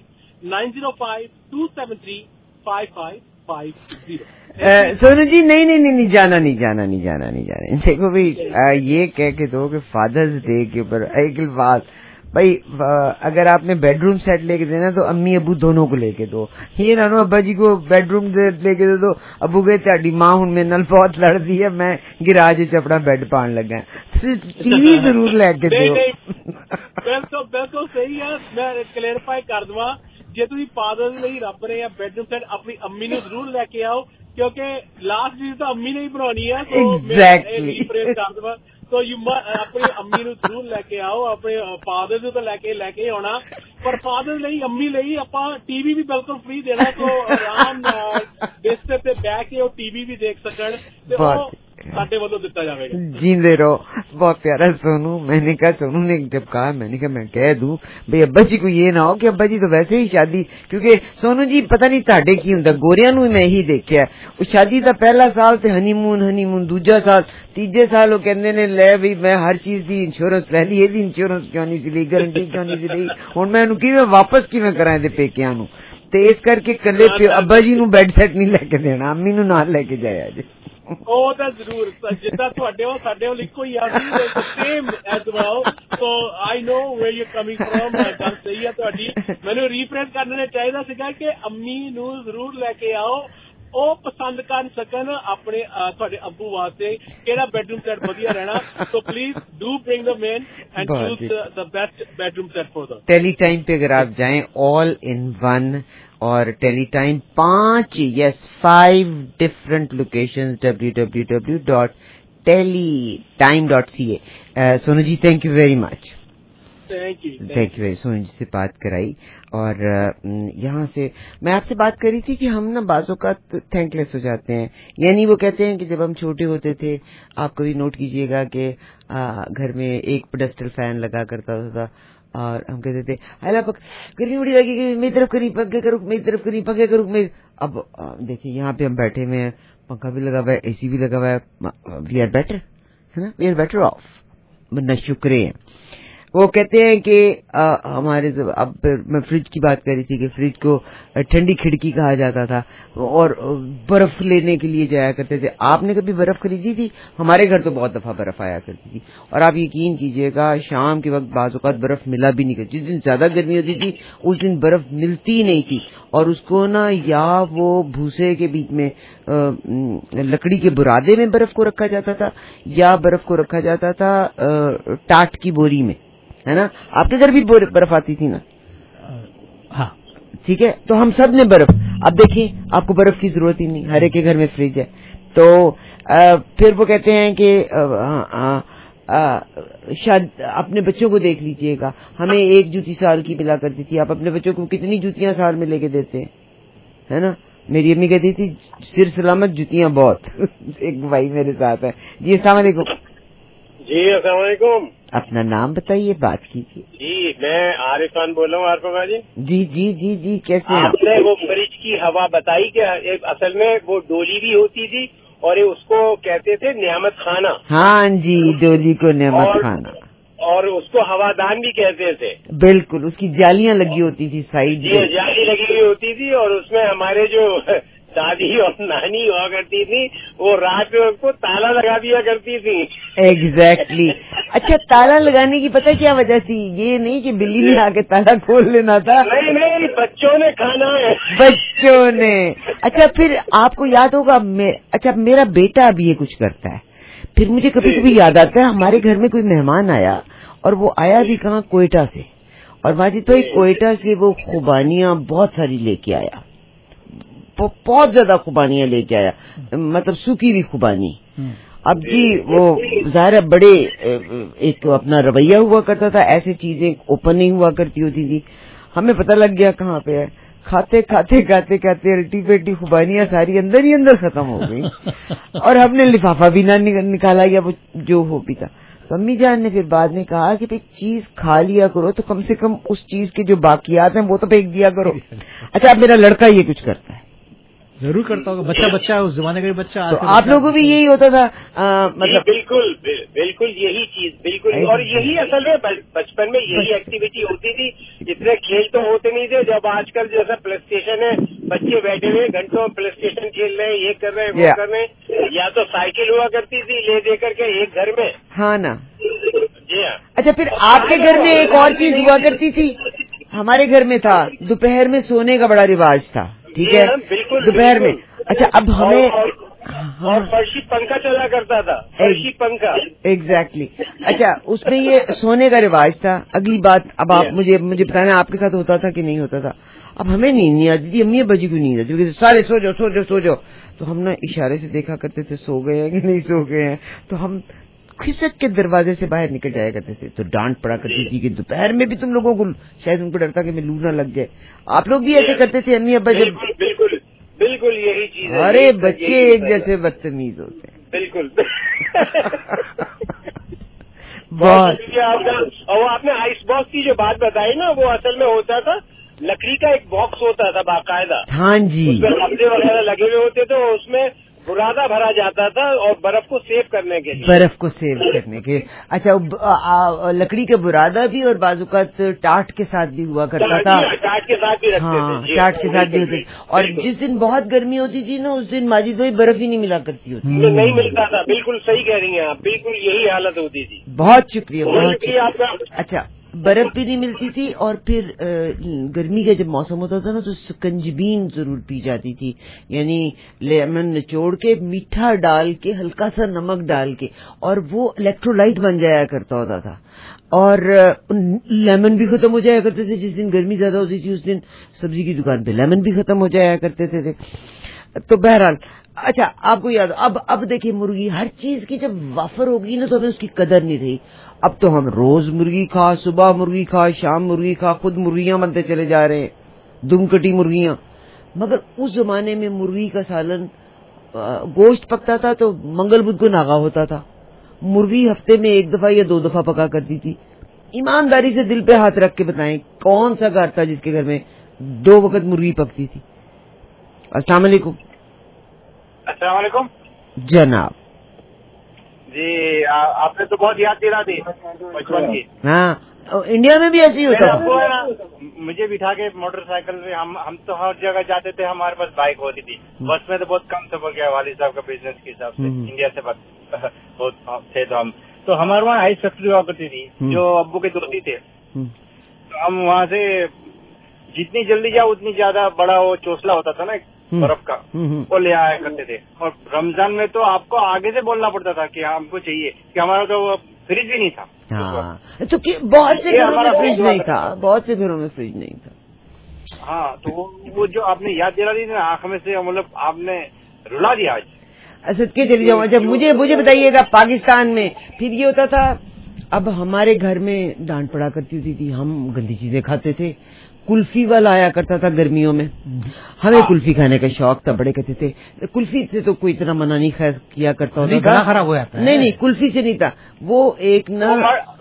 9052735550। सोनू जी नहीं जाना देखो भाई, ये कह के दो कि फादर्स डे के ऊपर एक बात भाई, अगर आपने बेडरूम सेट लेके देना तो अम्मी अबू दोनों को लेके दो। ये ना अब्बा जी को बेडरूम लेके दे दो, अबू के ਤੁਹਾਡੀ मां हुण मेरे नाल बहुत लड़दी है, मैं गिराज च अपना बेड पान लगा। टीवी जरूर लेके दो। बिल्कुल सही है। मैं क्लैरिफाई कर दवां, ਜੇ ਤੁਸੀਂ ਫਾਦਰ ਲਈ ਰੱਬ ਰਹੇ ਆ ਬੈਡਰੂਮ ਸੈਟ, ਆਪਣੀ ਅੰਮੀ ਨੂੰ ਜ਼ਰੂਰ ਲੈ ਕੇ ਆਓ, ਕਿਉਂਕਿ ਲਾਸਟ ਚੀਜ਼ ਤਾਂ ਅੰਮੀ ਨੇ ਹੀ ਬਣਾਉਣੀ ਆ। ਐਗਜ਼ੈਕਟਲੀ ਕਰ ਦਵਾਂ, ਸੋ ਆਪਣੀ ਅੰਮੀ ਨੂੰ ਜ਼ਰੂਰ ਲੈ ਕੇ ਆਓ, ਆਪਣੇ ਫਾਦਰ ਨੂੰ ਤਾਂ ਲੈ ਕੇ ਆਉਣਾ, ਪਰ ਫਾਦਰ ਲਈ, ਅੰਮੀ ਲਈ ਆਪਾਂ ਟੀਵੀ ਵੀ ਬਿਲਕੁਲ ਫ੍ਰੀ ਦੇਣਾ। ਸੋ ਆਰਾਮ ਨਾਲ ਬਿਸਤਰ ਤੇ ਬਹਿ ਕੇ ਉਹ ਟੀਵੀ ਵੀ ਦੇਖ ਸਕਣ ਤੇ ਉਹ ਸਾਡੇ ਵੱਲੋਂ ਦਿੱਤਾ ਜਾਵੇਗਾ। जींदे रहो। बहुत प्यारा सोनू। मैंने कहा, सोनू ने जब कहा, मैंने कहा मैं कह दूं भाई अब्बा जी को ये ना हो कि अब्बा जी तो वैसे ही शादी, क्योंकि सोनू जी पता नहीं ਤੁਹਾਡੇ ਕੀ ਹੁੰਦਾ, ਗੋਰਿਆਂ ਨੂੰ ਮੈਂ ਇਹੀ ਦੇਖਿਆ, ਉਹ ਸ਼ਾਦੀ ਦਾ ਪਹਿਲਾ ਸਾਲ ਤੇ ਹਨੀਮੂਨ, ਦੂਜਾ ਸਾਲ, ਤੀਜੇ ਸਾਲ ਉਹ ਕਹਿੰਦੇ ਨੇ ਲੈ ਵੀ ਮੈਂ ਹਰ ਚੀਜ਼ ਦੀ ਇੰਸ਼ੋਰੈਂਸ ਲੈ ਲਈ, ਇਹਦੀ ਇੰਸ਼ੋਰੈਂਸ ਕਿਉਂ ਨਹੀਂ ਸੀ ਲਈ, ਗਾਰੰਟੀ ਕਿਉਂ ਨਹੀਂ ਸੀ ਲਈ, ਹੁਣ ਮੈਂ ਇਹਨੂੰ ਕਿਵੇਂ ਵਾਪਸ ਕਿਵੇਂ ਕਰਾਂ ਇਹਦੇ ਪੇਕਿਆਂ ਨੂੰ। ਤੇ ਇਸ ਕਰਕੇ ਕੱਲੇ ਅੱਬਾ ਜੀ ਨੂੰ ਬੈੱਡ ਸੈਟ ਨਹੀਂ ਲੈ ਕੇ ਦੇਣਾ, ਅੰਮੀ ਨੂੰ ਨਾਲ ਲੈ ਕੇ ਜਾਇਆ ਜੀ। ਉਹ ਤਾਂ ਜ਼ਰੂਰ, ਜਿੱਦਾਂ ਤੁਹਾਡੇ ਉਹ ਸਾਡੇ ਵੱਲ ਇੱਕੋ ਹੀ ਆ, same as well. So I know where you coming from. ਗੱਲ ਸਹੀ ਆ ਤੁਹਾਡੀ। ਮੈਨੂੰ ਰੀਫਰੈਸ਼ ਕਰਨਾ ਚਾਹੀਦਾ ਸੀਗਾ ਕਿ ਅੰਮੀ ਨੂੰ ਜ਼ਰੂਰ ਲੈ ਕੇ ਆਓ, ਉਹ ਪਸੰਦ ਕਰ ਸਕਣ ਆਪਣੇ ਤੁਹਾਡੇ ਅੱਬੂ ਵਾਸਤੇ ਕਿਹੜਾ ਬੈਡਰੂਮ ਸੈਟ ਵਧੀਆ ਰਹਿਣਾ। So please do bring the men and choose the best bedroom set for the Teletime पे। अगर आप जाएं ऑल इन वन और Teletime 5 different locations www.teletime.ca। Sonu ji thank you very much. Thank you very. Sonu ji से बात कराई और यहाँ से मैं आपसे बात करी थी कि हम ना बाजों का थैंकलेस हो जाते हैं, यानी वो कहते हैं कि जब हम छोटे होते थे, आप कभी नोट कीजिएगा कि घर में एक पेडस्टल फैन लगा करता था और हम कहते थे अल्लाह गर्मी बड़ी लगी, मेरी तरफ करी पंखे करूँ, मेरी तरफ करी पंखे करूँ। अब देखिए यहाँ पे हम बैठे हुए हैं, पंखा भी लगा हुआ है, AC भी लगा हुआ है, वी आर बेटर, है ना, वी आर बेटर ऑफ, वरना शुक्र है। वो कहते हैं कि हमारे, अब मैं फ्रिज की बात कर रही थी कि फ्रिज को ठंडी खिड़की कहा जाता था और बर्फ लेने के लिए जाया करते थे। आपने कभी बर्फ खरीदी थी? हमारे घर तो बहुत दफा बर्फ आया करती थी और आप यकीन कीजिएगा शाम के वक्त बाज़ औक़ात बर्फ मिला भी नहीं करती। जिस दिन ज्यादा गर्मी होती थी उस दिन बर्फ मिलती ही नहीं थी और उसको ना या वो भूसे के बीच में लकड़ी के बुरादे में बर्फ को रखा जाता था या बर्फ को रखा जाता था टाट की बोरी में, है ना। आपके घर भी बर्फ आती थी ना? हाँ ठीक है। तो हम सब ने बर्फ, अब देखिए आपको बर्फ की जरूरत ही नहीं, हर एक के घर में फ्रिज है। तो फिर वो कहते हैं कि شاید اپنے بچوں کو دیکھ لیجئے گا, ہمیں ایک جوتی سال کی ملا کرتی تھی, آپ اپنے بچوں کو کتنی جوتیاں سال میں لے کے دیتے ہیں, ہے نا. میری امی کہتی تھی سر سلامت جوتیاں بہت. ایک بھائی میرے ساتھ ہے. جی السلام علیکم. جی السلام علیکم. اپنا نام بتائیے, بات کیجیے. جی میں عارف خان بول رہا ہوں. عارف بھائی جی جی جی جی کیسے ہیں آپ نے وہ فریج کی ہوا بتائی کہ اصل میں وہ ڈولی بھی ہوتی تھی اور اس کو کہتے تھے نعمت خانہ. ہاں جی, ڈولی کو نعمت خانہ, اور اس کو ہوادان بھی کہتے تھے. بالکل, اس کی جالیاں لگی ہوتی تھی سائڈ میں, جالی لگی ہوئی ہوتی تھی, اور اس میں ہمارے جو دادی اور نانی ہوا کرتی تھی وہ رات میں اس کو تالا لگا دیا کرتی تھی. ایگزیکٹلی. اچھا, تالا لگانے کی پتہ کیا وجہ تھی؟ یہ نہیں کہ بلی نے آ کے تالا کھول لینا تھا. نہیں, بچوں نے کھانا ہے, بچوں نے. اچھا پھر آپ کو یاد ہوگا, اچھا میرا بیٹا اب یہ کچھ کرتا ہے, پھر مجھے کبھی کبھی یاد آتا ہے ہمارے گھر میں کوئی مہمان آیا, اور وہ آیا بھی کہاں, کوئٹہ سے, اور ماجد بھائی کوئٹہ سے وہ خوبانیاں بہت ساری لے کے آیا, بہت زیادہ خوبانیاں لے کے آیا, مطلب سوکھی ہوئی خوبانی. اب جی وہ ظاہر بڑے ایک اپنا رویہ ہوا کرتا تھا, ایسے چیزیں اوپن نہیں ہوا کرتی ہوتی تھی. ہمیں پتہ لگ گیا کہاں پہ ہے, کھاتے کھاتے کھاتے کھاتے الٹی پیٹی خوبانیاں ساری اندر ہی اندر ختم ہو گئی, اور ہم نے لفافہ بھی نہ نکالا, یا وہ جو ہو بھی تھا. تو امی جان نے پھر بعد میں کہا کہ بھائی چیز کھا لیا کرو تو کم سے کم اس چیز کے جو باقیات ہیں وہ تو پھینک دیا کرو. اچھا اب میرا لڑکا یہ کچھ کرتا ہے, ضرور کرتا ہوگا, بچہ اس زمانے کا بھی بچہ. تو آپ لوگوں کو بھی یہی ہوتا تھا مطلب؟ بالکل یہی چیز, بالکل. اور یہی اصل میں بچپن میں یہی ایکٹیویٹی ہوتی تھی. اتنے کھیل تو ہوتے نہیں تھے. جب آج کل جیسا پلے اسٹیشن ہے, بچے بیٹھے ہوئے گھنٹوں پلے اسٹیشن کھیل رہے ہیں, یہ کر رہے ہیں وہ کر رہے ہیں. یا تو سائیکل ہوا کرتی تھی لے دے کر کے ایک گھر میں. ہاں نا. جی ہاں. اچھا پھر آپ کے گھر میں ایک اور چیز ہوا کرتی تھی, ہمارے گھر میں تھا دوپہر میں سونے کا بڑا رواج تھا. ٹھیک ہے, دوپہر میں. اچھا اب ہمیں اور فرشی پنکھا چلا کرتا تھا, فرشی پنکھا. ایگزیکٹلی. اچھا اس میں یہ سونے کا رواج تھا. اگلی بات, اب آپ مجھے بتانا آپ کے ساتھ ہوتا تھا کہ نہیں ہوتا تھا. اب ہمیں نیند نہیں آتی تھی, امی ابا جی کو نیند آتی تھی, سارے سو جاؤ سو جاؤ سو جاؤ. تو ہم نا اشارے سے دیکھا کرتے تھے سو گئے ہیں کہ نہیں سو گئے ہیں, تو ہم کھسک کے دروازے سے باہر نکل جایا کرتے تھے. تو ڈانٹ پڑا کرتی تھی کہ دوپہر میں بھی تم لوگوں کو, شاید ان کو ڈرتا کہ میں لو نہ لگ جائے. آپ لوگ بھی ایسے کرتے تھے امی ابا جب؟ بالکل یہی چیز ہے. ارے بچے ایک جیسے بدتمیز ہوتے ہیں. بالکل. بہت. اور آپ نے آئس باکس کی جو بات بتائی نا, وہ اصل میں ہوتا تھا لکڑی کا ایک باکس ہوتا تھا باقاعدہ. ہاں جی. اس میں کپڑے وغیرہ لگے ہوئے ہوتے تھے, اس میں برادہ بھرا جاتا تھا, اور برف کو سیو کرنے کے لیے. برف کو سیو کرنے کے. اچھا لکڑی کا برادہ بھی, اور بعض اوقات ٹاٹ کے ساتھ بھی ہوا کرتا تھا. ٹاٹ کے ساتھ بھی رکھتے تھے. ہاں ٹاٹ کے ساتھ بھی ہوتے. اور جس دن بہت گرمی ہوتی تھی نا, اس دن ماجد بھائی برف ہی نہیں ملا کرتی ہوتی. نہیں ملتا تھا. بالکل صحیح کہہ رہی ہیں آپ, بالکل یہی حالت ہوتی تھی. بہت شکریہ, بہت شکریہ آپ کا. اچھا برف بھی نہیں ملتی تھی, اور پھر گرمی کا جب موسم ہوتا تھا نا تو سکنجبین ضرور پی جاتی تھی, یعنی لیمن نچوڑ کے میٹھا ڈال کے ہلکا سا نمک ڈال کے, اور وہ الیکٹرولائٹ بن جایا کرتا ہوتا تھا. اور لیمن بھی ختم ہو جایا کرتے تھے. جس دن گرمی زیادہ ہوتی تھی اس دن سبزی کی دکان پہ لیمن بھی ختم ہو جایا کرتے تھے. تو بہرحال اچھا آپ کو یاد, اب دیکھیں مرغی ہر چیز کی جب وافر ہوگی نا تو ہمیں اس کی قدر نہیں رہی. اب تو ہم روز مرغی کھا, صبح مرغی کھا, شام مرغی کھا, خود مرغیاں بنتے چلے جا رہے ہیں, دم کٹی مرغیاں. مگر اس زمانے میں مرغی کا سالن, گوشت پکتا تھا تو منگل بدھ کو ناغا ہوتا تھا. مرغی ہفتے میں ایک دفعہ یا 2 دفعہ پکا کرتی تھی. ایمانداری سے دل پہ ہاتھ رکھ کے بتائیں کون سا گھر تھا جس کے گھر میں 2 وقت مرغی پکتی تھی؟ السلام علیکم. السلام علیکم جناب. جی آپ نے تو بہت یاد دلا دی بچپن کی. ہاں انڈیا میں بھی ایسے ہی ہوتا تھا. مجھے بٹھا کے موٹر سائیکل پہ ہم تو ہر جگہ جاتے تھے. ہمارے پاس بائک ہوتی تھی. بس میں تو بہت کم سفر کیا والد صاحب کا بزنس کے حساب سے. انڈیا سے بہت تھے تو ہمارے وہاں آئس فیکٹری ہوا کرتی تھی, جو ابو کے دوستی تھے. تو ہم وہاں سے جتنی جلدی جاؤ اتنی زیادہ بڑا وہ چوسلا ہوتا تھا نا برف کا, وہ لے آیا کرتے تھے. اور رمضان میں تو آپ کو آگے سے بولنا پڑتا تھا کہ ہم کو چاہیے, کہ ہمارا تو فریج بھی نہیں تھا. ہاں تو بہت سے گھروں میں فریج نہیں تھا, بہت سے گھروں میں فریج نہیں تھا. ہاں تو وہ جو آپ نے یاد دلا دی نا, آنکھ میں سے مطلب آپ نے رلا دیا آج. اسد کے چلی جاؤں. جب مجھے بتائیے گا پاکستان میں پھر یہ ہوتا تھا. اب ہمارے گھر میں ڈانٹ پڑا کرتی ہوتی تھی, ہم گندی چیزیں کھاتے تھے. کلفی والا آیا کرتا تھا گرمیوں میں, ہمیں کلفی کھانے کا شوق تھا, بڑے کہتے تھے. کلفی سے تو کوئی اتنا منع نہیں کیا کرتا ہوتا, گلا خراب ہو جاتا ہے. نہیں کلفی سے نہیں تھا, وہ ایک نا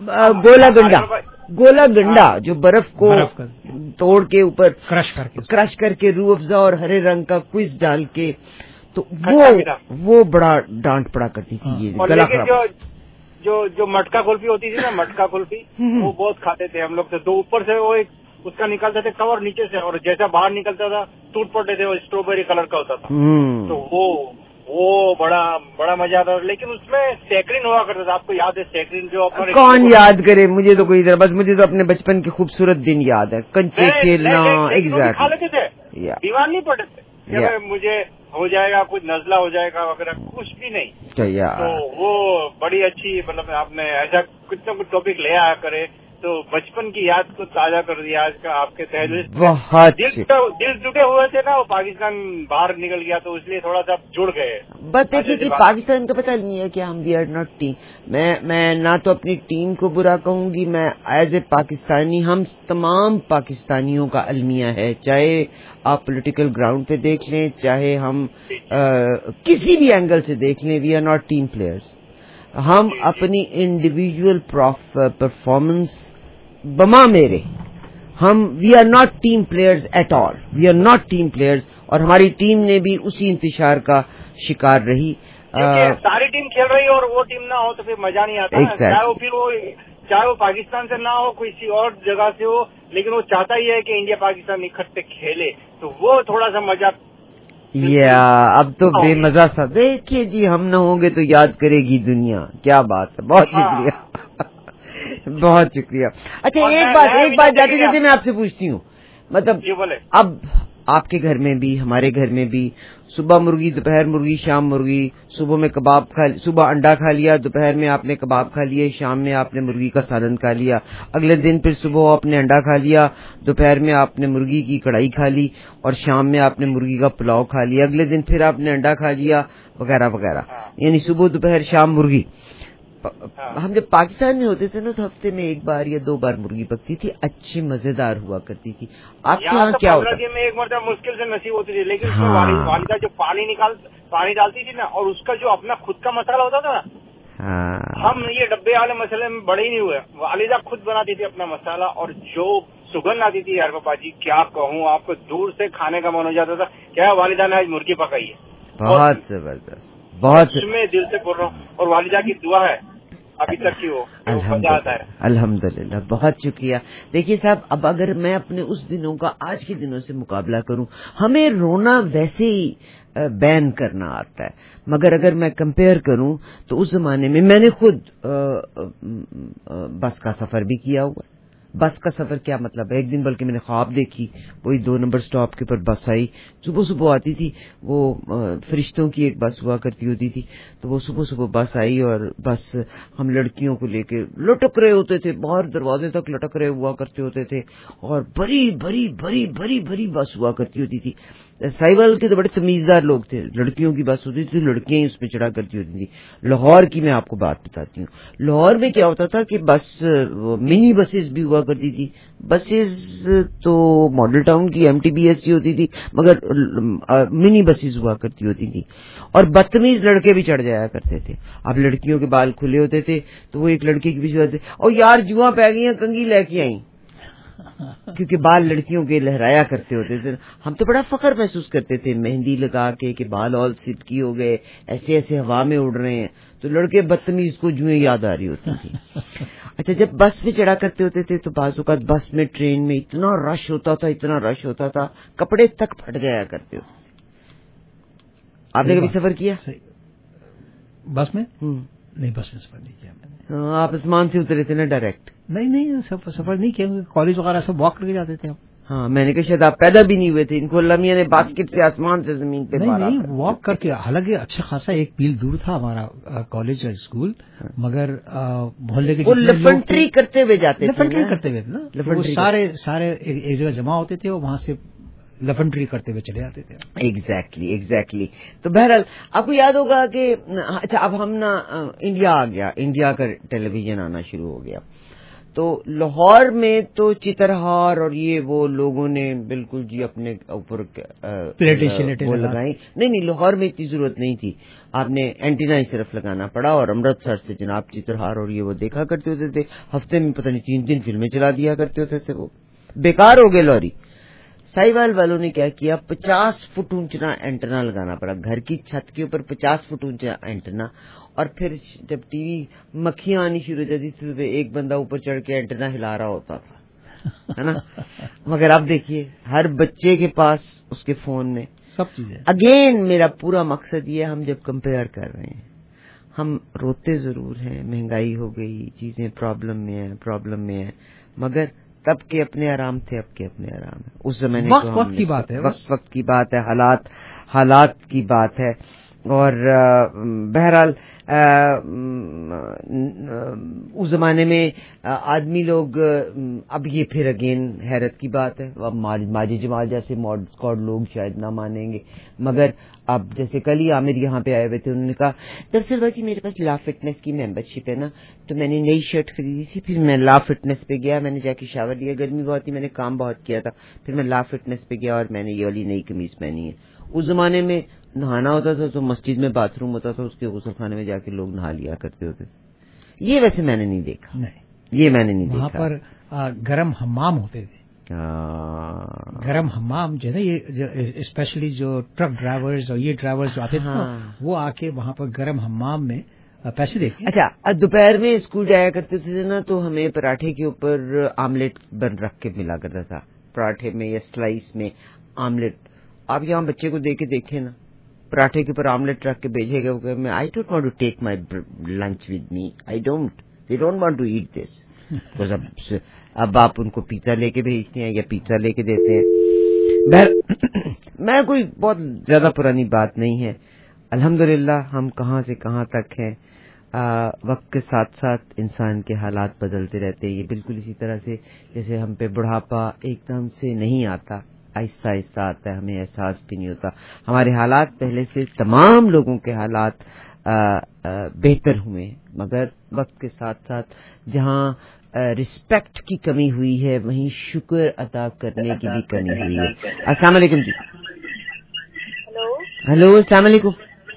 گولا گنڈا جو برف کو توڑ کے اوپر کرش کر کے روح افزا اور ہرے رنگ کا کوئز ڈال کے, تو وہ بڑا ڈانٹ پڑا کرتی تھی. یہ گلا خراب. جو مٹکا کلفی ہوتی تھی نا, مٹکا کلفی وہ بہت کھاتے تھے ہم لوگ سے. تو اوپر سے وہ ایک اس کا نکلتے تھے کور نیچے سے, اور جیسا باہر نکلتا تھا ٹوٹ پڑتے تھے, وہ اسٹرابیری کلر کا ہوتا تھا. تو وہ بڑا مزہ آتا تھا. لیکن اس میں سیکرین ہوا کرتا تھا, آپ کو یاد ہے سیکرین جو کون یاد کرے, مجھے تو کوئی بس مجھے تو اپنے بچپن کے خوبصورت دن یاد ہے, کنچے کھیلنا. ایگزیکٹ کھا لیتے تھے, بیمار نہیں پڑتے تھے. مجھے ہو جائے گا کچھ نزلہ ہو جائے گا وغیرہ, کچھ بھی نہیں. تو وہ بڑی اچھی, مطلب آپ نے ایسا کچھ نہ کچھ ٹاپک لے آیا کرے تو بچپن کی یاد کو تازہ کر دیا آج کا آپ کے تحریر. دل ٹوٹے ہوئے تھے نا, وہ پاکستان باہر نکل گیا تو اس لیے تھوڑا سا جڑ گئے. بس دیکھیے کہ پاکستان کا پتہ نہیں ہے کہ ہم وی آر ناٹ ٹیم. میں نہ تو اپنی ٹیم کو برا کہوں گی, میں ایز اے پاکستانی, ہم تمام پاکستانیوں کا المیہ ہے, چاہے آپ پولیٹیکل گراؤنڈ پہ دیکھ لیں, چاہے ہم کسی بھی اینگل سے دیکھ لیں, we are not team players. ہم اپنی انڈیویجول پرفارمنس بما میرے, ہم we are not team players at all, we are not team players. اور ہماری ٹیم نے بھی اسی انتشار کا شکار رہی. ساری ٹیم کھیل رہی اور وہ ٹیم نہ ہو تو پھر مزہ نہیں آتا. چاہے وہ پاکستان سے نہ ہو, کسی اور جگہ سے ہو, لیکن وہ چاہتا ہی ہے کہ انڈیا پاکستان اکٹھے کھیلے, تو وہ تھوڑا سا مزہ. اب تو بے مزہ سا. دیکھیے جی, ہم نہ ہوں گے تو یاد کرے گی دنیا. کیا بات ہے, بہت شکریہ. بہت شکریہ. اچھا ایک بات جاتے جاتے میں آپ سے پوچھتی ہوں, مطلب اب آپ کے گھر میں بھی ہمارے گھر میں بھی صبح مرغی, دوپہر مرغی, شام مرغی. صبح میں صبح انڈا کھا لیا, دوپہر میں آپ نے کباب کھا لیے, شام میں آپ نے مرغی کا سالن کھا لیا. اگلے دن پھر صبح آپ نے انڈا کھا لیا, دوپہر میں آپ نے مرغی کی کڑھائی کھا لی, اور شام میں آپ نے مرغی کا پلاؤ کھا لیا. اگلے دن پھر آپ نے انڈا کھا لیا, وغیرہ وغیرہ. یعنی صبح دوپہر شام مرغی. ہم جب پاکستان میں ہوتے تھے نا تو ہفتے میں 1 بار یا 2 بار مرغی پکتی تھی, اچھی مزیدار ہوا کرتی تھی. آپ کے یہاں کیا ہوتا ہے؟ میں 1 مرتبہ مشکل سے نصیب ہوتی تھی, لیکن والدہ جو پانی ڈالتی تھی نا, اور اس کا جو اپنا خود کا مسالہ ہوتا تھا نا, ہم یہ ڈبے والے مسئلے میں بڑے ہی نہیں ہوئے. والدہ خود بناتی تھی اپنا مسالہ, اور جو سگندھ آتی تھی یار پاپا جی, کیا کہوں آپ کو, دور سے کھانے کا من ہو جاتا تھا. کیا والدہ نے آج مرغی پکائی ہے, بہت زبردست, بہت میں دل سے بول رہا ہوں. اور والدہ کی دعا ہے ابھی تک کی, وہ الحمدللہ. بہت شکریہ. دیکھیے صاحب, اب اگر میں اپنے اس دنوں کا آج کے دنوں سے مقابلہ کروں, ہمیں رونا ویسے ہی بین کرنا آتا ہے, مگر اگر میں کمپیئر کروں تو اس زمانے میں میں نے خود بس کا سفر بھی کیا ہوا. بس کا سفر کیا مطلب ہے, ایک دن بلکہ میں نے خواب دیکھی, وہی 2 نمبر سٹاپ کے اوپر بس آئی, صبح آتی تھی, وہ فرشتوں کی ایک بس ہوا کرتی ہوتی تھی, تو وہ صبح بس آئی, اور بس ہم لڑکیوں کو لے کے لٹک رہے ہوتے تھے, باہر دروازے تک لٹک رہے ہوا کرتے ہوتے تھے, اور بڑی بڑی بڑی بڑی بڑی بس ہوا کرتی ہوتی تھی. سائیوال کے تو بڑے تمیزدار لوگ تھے, لڑکیوں کی بس ہوتی تھی, لڑکیاں ہی اس پہ چڑھا کرتی ہوتی تھی. لاہور کی میں آپ کو بات بتاتی ہوں, لاہور میں کیا ہوتا تھا کہ بس منی بسز بھی ہوا کرتی تھی. بسز تو ماڈل ٹاؤن کی MTBS کی ہوتی تھی, مگر منی بسز ہوا کرتی ہوتی تھی, اور بدتمیز لڑکے بھی چڑھ جایا کرتے تھے. اب لڑکیوں کے بال کھلے ہوتے تھے تو وہ ایک لڑکے کے پیچھے ہوتے, اور یار جواں پہ گئی ہیں, کنگھی لے کے آئیں, کیونکہ بال لڑکیوں کے لہرایا کرتے ہوتے تھے. ہم تو بڑا فخر محسوس کرتے تھے مہندی لگا کے کہ بال آل سلکی ہو گئے, ایسے ایسے ہوا میں اڑ رہے ہیں, تو لڑکے بدتمیز کو جوئیں یاد آ رہی ہوتی تھی. اچھا, جب بس میں چڑھا کرتے ہوتے تھے تو بعض اوقات بس میں, ٹرین میں اتنا رش ہوتا تھا, کپڑے تک پھٹ جایا کرتے ہوتے. آپ نے کبھی سفر کیا بس میں؟ نہیں, بس میں سفر نہیں کیا میں نے. آپ آسمان سے اترے تھے نا ڈائریکٹ؟ نہیں, سفر نہیں کیا, کالج وغیرہ سب واک کر کے جاتے تھے. ہاں, میں نے کہا شاید آپ پیدا بھی نہیں ہوئے تھے, ان کو اللہ میاں نے باسکٹ سے آسمان سے زمین پہ نہیں واک کر کے. حالانکہ اچھا خاصا 1 میل دور تھا ہمارا کالج اور اسکول, مگر محلے کے لفنٹری کرتے ہوئے جاتے تھے. لفنٹری کرتے ہوئے نا, سارے ایک جگہ جمع ہوتے تھے, اور وہاں سے लफंड्री करते हुए चले आते थे. एग्जैक्टली. तो बहरहाल आपको याद होगा कि अच्छा अब हम ना इंडिया आ गया, इंडिया का टेलीविजन आना शुरू हो गया. तो लाहौर में तो चित्रहार और ये वो लोगों ने बिल्कुल जी अपने ऊपर वो लगाई. नहीं, लाहौर में इतनी जरूरत नहीं थी, आपने एंटीना ही सिर्फ लगाना पड़ा और अमृतसर से जनाब चित्रहार और ये वो देखा करते होते थे. हफ्ते में पता नहीं 3 फिल्में चला दिया करते होते थे. वो बेकार हो गए लॉरी. साहिवाल वालों ने क्या किया, 50 फुट ऊंचा एंटेना लगाना पड़ा, घर की छत के ऊपर 50 फुट ऊंचा एंटेना. और फिर जब टीवी मक्खियां आनी शुरू हो जाती थी तो एक बंदा ऊपर चढ़ के एंटेना हिला रहा होता था, है ना. मगर अब देखिए हर बच्चे के पास उसके फोन में सब चीजें. अगेन मेरा पूरा मकसद ये, हम जब कंपेयर कर रहे हैं हम रोते जरूर हैं, महंगाई हो गई, चीजें प्रॉब्लम में है, मगर तब के अपने आराम थे, अब के अपने आराम है. उस जमाने वक्त की बात है, वक्त की बात है, हालात की बात है. और बहरहाल उस जमाने में आदमी लोग, अब ये फिर अगेन हैरत की बात है, अब माजी जमाल जैसे मॉड स्क्वाड लोग शायद ना मानेंगे, मगर अब जैसे कल ही आमिर यहाँ पे आए हुए थे, उन्होंने कहा दरअसल भाई मेरे पास ला फिटनेस की मेंबरशिप है ना, तो मैंने नई शर्ट खरीदी थी, फिर मैं ला फिटनेस पे गया, मैंने जाके शावर लिया, गर्मी बहुत थी, मैंने काम बहुत किया था, फिर मैं ला फिटनेस पे गया और मैंने ये वाली नई कमीज पहनी है. उस जमाने में नहाना होता था तो मस्जिद में बाथरूम होता था, उसके गुस्ल खाने में जाके लोग नहा लिया करते होते थे. ये वैसे मैंने नहीं देखा. नहीं, ये मैंने नहीं देखा. वहां पर गर्म हम्माम होते थे. गर्म हम्माम जो है ना, ये स्पेशली जो ट्रक ड्राइवर्स और ये ड्राइवर्स जो आते थे ना, वो आके वहां पर गर्म हम्माम में पैसे देते. अच्छा, दोपहर में स्कूल जाया करते थे ना, तो हमें पराठे के ऊपर आमलेट बन रख के मिला करता था, पराठे में या स्लाइस में आमलेट. आप यहाँ बच्चे को देखे ना, पराठे के ऊपर आमलेट रख के भेजेगा, वो मैं I don't want to take my lunch with me, they don't want to eat this. अब आप उनको पिज्जा लेके भेजते हैं या पिज्जा लेके देते हैं. मैं कोई बहुत ज्यादा पुरानी बात नहीं है, अल्हम्दुलिल्लाह हम कहाँ से कहाँ तक हैं. वक्त के साथ साथ इंसान के हालात बदलते रहते हैं. ये बिल्कुल इसी तरह से जैसे हम पे बुढ़ापा एकदम से नहीं आता, आहिस्ता आहिस्ता आता है, हमें एहसास भी नहीं होता. हमारे हालात पहले से तमाम लोगों के हालात बेहतर हुए, मगर वक्त के साथ साथ जहां रिस्पेक्ट की कमी हुई है वहीं शुक्र अदा करने की भी कमी हुई है. अस्सलाम वालेकुम जी. हेलो अस्सलाम वालेकुम.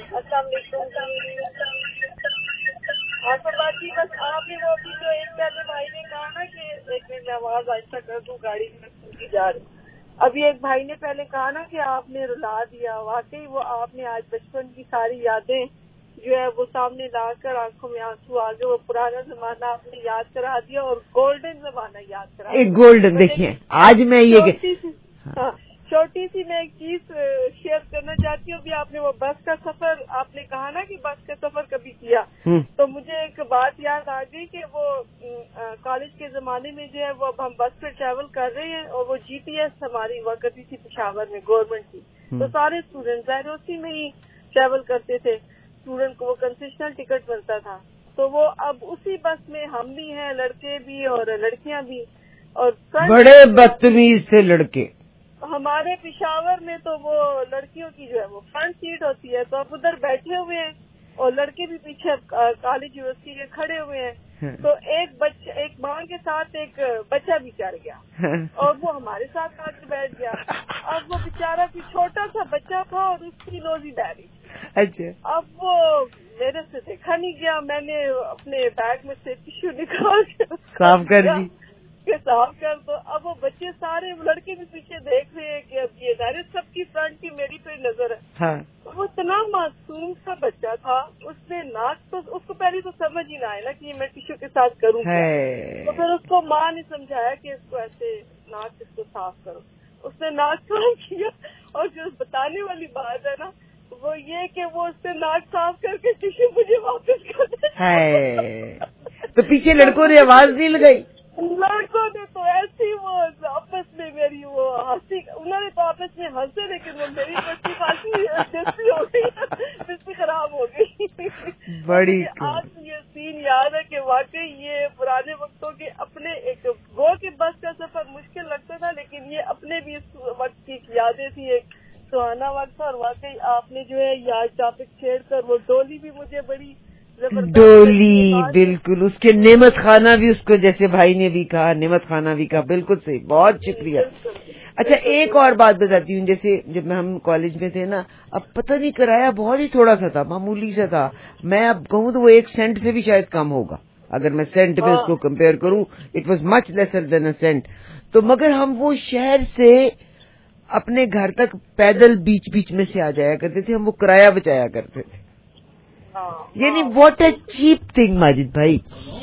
बस आपने वो अभी जो एक पहले भाई ने कहा ना कि एक मिनट में आवाज आहिस्ता कर दूं, गाड़ी में जा रही. अभी एक भाई ने पहले कहा ना कि आपने रुला दिया, वाकई वो आपने आज बचपन की सारी यादें जो है वो सामने लाकर आंखों में आंसू आ गए. वो पुराना जमाना आपने याद करा दिया और गोल्डन जमाना याद करा. एक गोल्डन देखिए आज मैं ये छोटी सी मैं एक चीज शेयर करना चाहती हूँ. अभी आपने वो बस का सफर आपने कहा ना कि बस का सफर कभी किया, तो मुझे एक बात याद आ गई कि वो कॉलेज के जमाने में जो है वो अब हम बस पे ट्रैवल कर रहे हैं और वो GTS हमारी हुआ करती थी पेशावर में, गवर्नमेंट की. तो सारे स्टूडेंट ज़ाहिर उसी में ही ट्रैवल करते थे. स्टूडेंट को वो कंसेशनल टिकट मिलता था. तो वो अब उसी बस में हम भी हैं, लड़के भी और लड़कियां भी. और बड़े बदतमीज थे लड़के हमारे पेशावर में. तो वो लड़कियों की जो है वो फ्रंट सीट होती है, तो अब उधर बैठे हुए हैं और लड़के भी पीछे कॉलेज यूनिवर्सिटी के खड़े हुए हैं. तो एक माँ के साथ एक बच्चा भी चढ़ गया और वो हमारे साथ आके बैठ गया. अब वो बेचारा कोई छोटा सा बच्चा था और उसकी नोजी डायरी. अच्छा. अब वो मेरे से देखा नहीं गया, मैंने अपने बैग में से टिश्यू निकाल के साफ कर दी के साफ कर. तो अब वो बच्चे सारे लड़के भी पीछे देख रहे हैं कि अब ये जाहिर सबकी फ्रंट की मेरी पे नजर है. हाँ. वो इतना मासूम सा बच्चा था, उसने नाक तो उसको पहले तो समझ ही ना आया ना कि ये मैं टिश्यू के साथ करूँ. तो फिर उसको माँ ने समझाया कि इसको ऐसे नाक इसको साफ करो. उसने नाक साफ किया और जो बताने वाली बात है ना वो ये कि वो उससे नाक साफ करके टिश्यू मुझे वापस कर दे. तो पीछे लड़कों ने आवाज नहीं लगाई. लड़कों ने तो ऐसी वो आपस में मेरी वो हंसी, उन्होंने तो आपस में हंसे, लेकिन वो मेरी बच्ची खासी जैसी हो गई, बिस्ती खराब हो गई. बड़ी आज ये सीन याद है कि वाकई ये पुराने वक्तों के अपने एक वो कि बस का सफर मुश्किल लगता था, लेकिन ये अपने भी इस वक्त की यादें थी, एक सुहाना वक्त था। और वाकई आपने जो है यार टॉपिक छेड़ कर वो डोली भी मुझे बड़ी डोली, बिल्कुल उसके नेमत खाना भी, उसको जैसे भाई ने भी कहा नेमत खाना भी कहा, बिल्कुल सही, बहुत शुक्रिया। अच्छा एक और बात बताती हूँ, जैसे जब हम कॉलेज में थे ना, अब पता नहीं किराया बहुत ही थोड़ा सा था, मामूली सा था, मैं अब कहूँ तो वो 1 सेंट से भी शायद कम होगा, अगर मैं सेंट में उसको कंपेयर करूँ, it was much lesser than a cent. तो मगर हम वो शहर से अपने घर तक पैदल बीच बीच में से आ जाया करते थे, हम वो किराया बचाया करते थे। यानी what a cheap thing Majid भाई।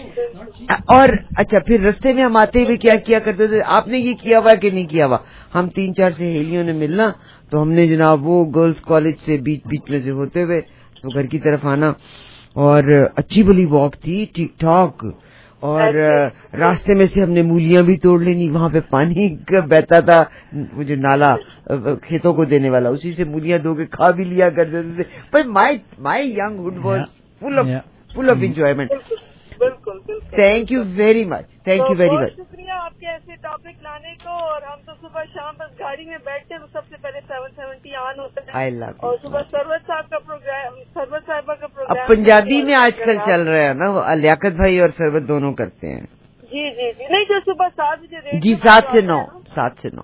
और अच्छा फिर रास्ते में हम आते हुए क्या किया करते थे, आपने ये किया हुआ कि नहीं किया हुआ, हम 3-4 सहेलियों ने मिलना, तो हमने जनाब वो गर्ल्स कॉलेज से बीच बीच में से होते हुए तो घर की तरफ आना, और अच्छी भली वॉक थी, ठीक ठाक, और रास्ते में से हमने मूलियां भी तोड़ लेनी, वहां पे पानी बहता था, वो जो नाला खेतों को देने वाला, उसी से मूलियां धो के खा भी लिया करते थे। पर my young hood was full of enjoyment. बिल्कुल। Thank you very much, thank you very much. शुक्रिया आपके ऐसे टॉपिक लाने को। और हम तो सुबह शाम बस गाड़ी में बैठते हैं तो सबसे पहले 770 ऑन होता है, आई लव, और सुबह सरवत साहब का प्रोग्राम, सरवत साहिबा का प्रोग्राम अब पंजाबी में आजकल चल रहा है ना, लियाकत भाई और सरवत दोनों करते हैं। जी नहीं, जो सुबह 7 बजे जी 7 से 9।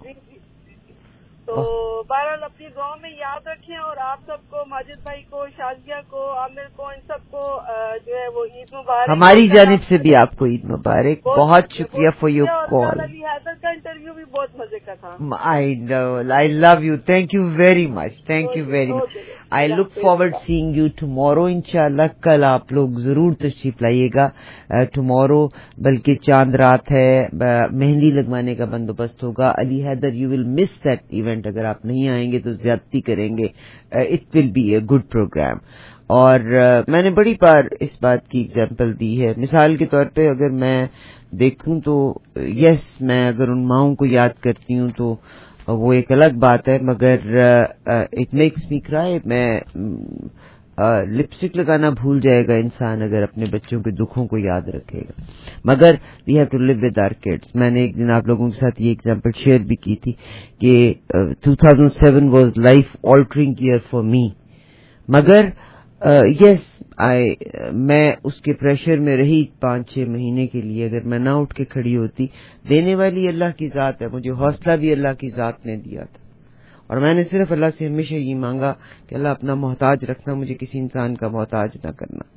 तो बहरहाल अपनी गाँव में याद रखें, और आप सबको, माजिद भाई को, शाजिया को, आमिर को, इन सबको जो है वो ईद मुबारक। हमारी जानिब से भी आपको ईद मुबारक, बहुत शुक्रिया for your call. Ali Haider का इंटरव्यू भी बहुत मजे का था। I love you, thank you very much, thank you very much. I look forward seeing you tomorrow इंशाल्लाह। कल आप लोग जरूर तशरीफ लाइएगा टुमारो, बल्कि चांद रात है, मेहंदी लगवाने का बंदोबस्त होगा। Ali Haider, you will miss that event, अगर आप नहीं आएंगे तो ज्यादती करेंगे। It will be a good programme. और मैंने बड़ी बार इस बात की एग्जांपल दी है, मिसाल के तौर पे अगर मैं देखूं तो यस, मैं अगर उन माओं को याद करती हूं तो वो एक अलग बात है, मगर इट मेक्स मी क्राई। मैं लिपस्टिक लगाना भूल जाएगा इंसान अगर अपने बच्चों के दुखों को याद रखेगा, मगर we have to live with our kids. मैंने एक दिन आप लोगों के साथ ये एग्जांपल शेयर भी की थी कि 2007 was life altering year for me, मगर यस मैं उसके प्रेशर में रही 5-6 महीने के लिए। अगर मैं ना उठ के खड़ी होती, देने वाली अल्लाह की जात है, मुझे हौसला भी अल्लाह की जात ने दिया था, और मैंने सिर्फ अल्लाह से हमेशा ये मांगा कि अल्लाह अपना मोहताज रखना, मुझे किसी इंसान का मोहताज ना करना।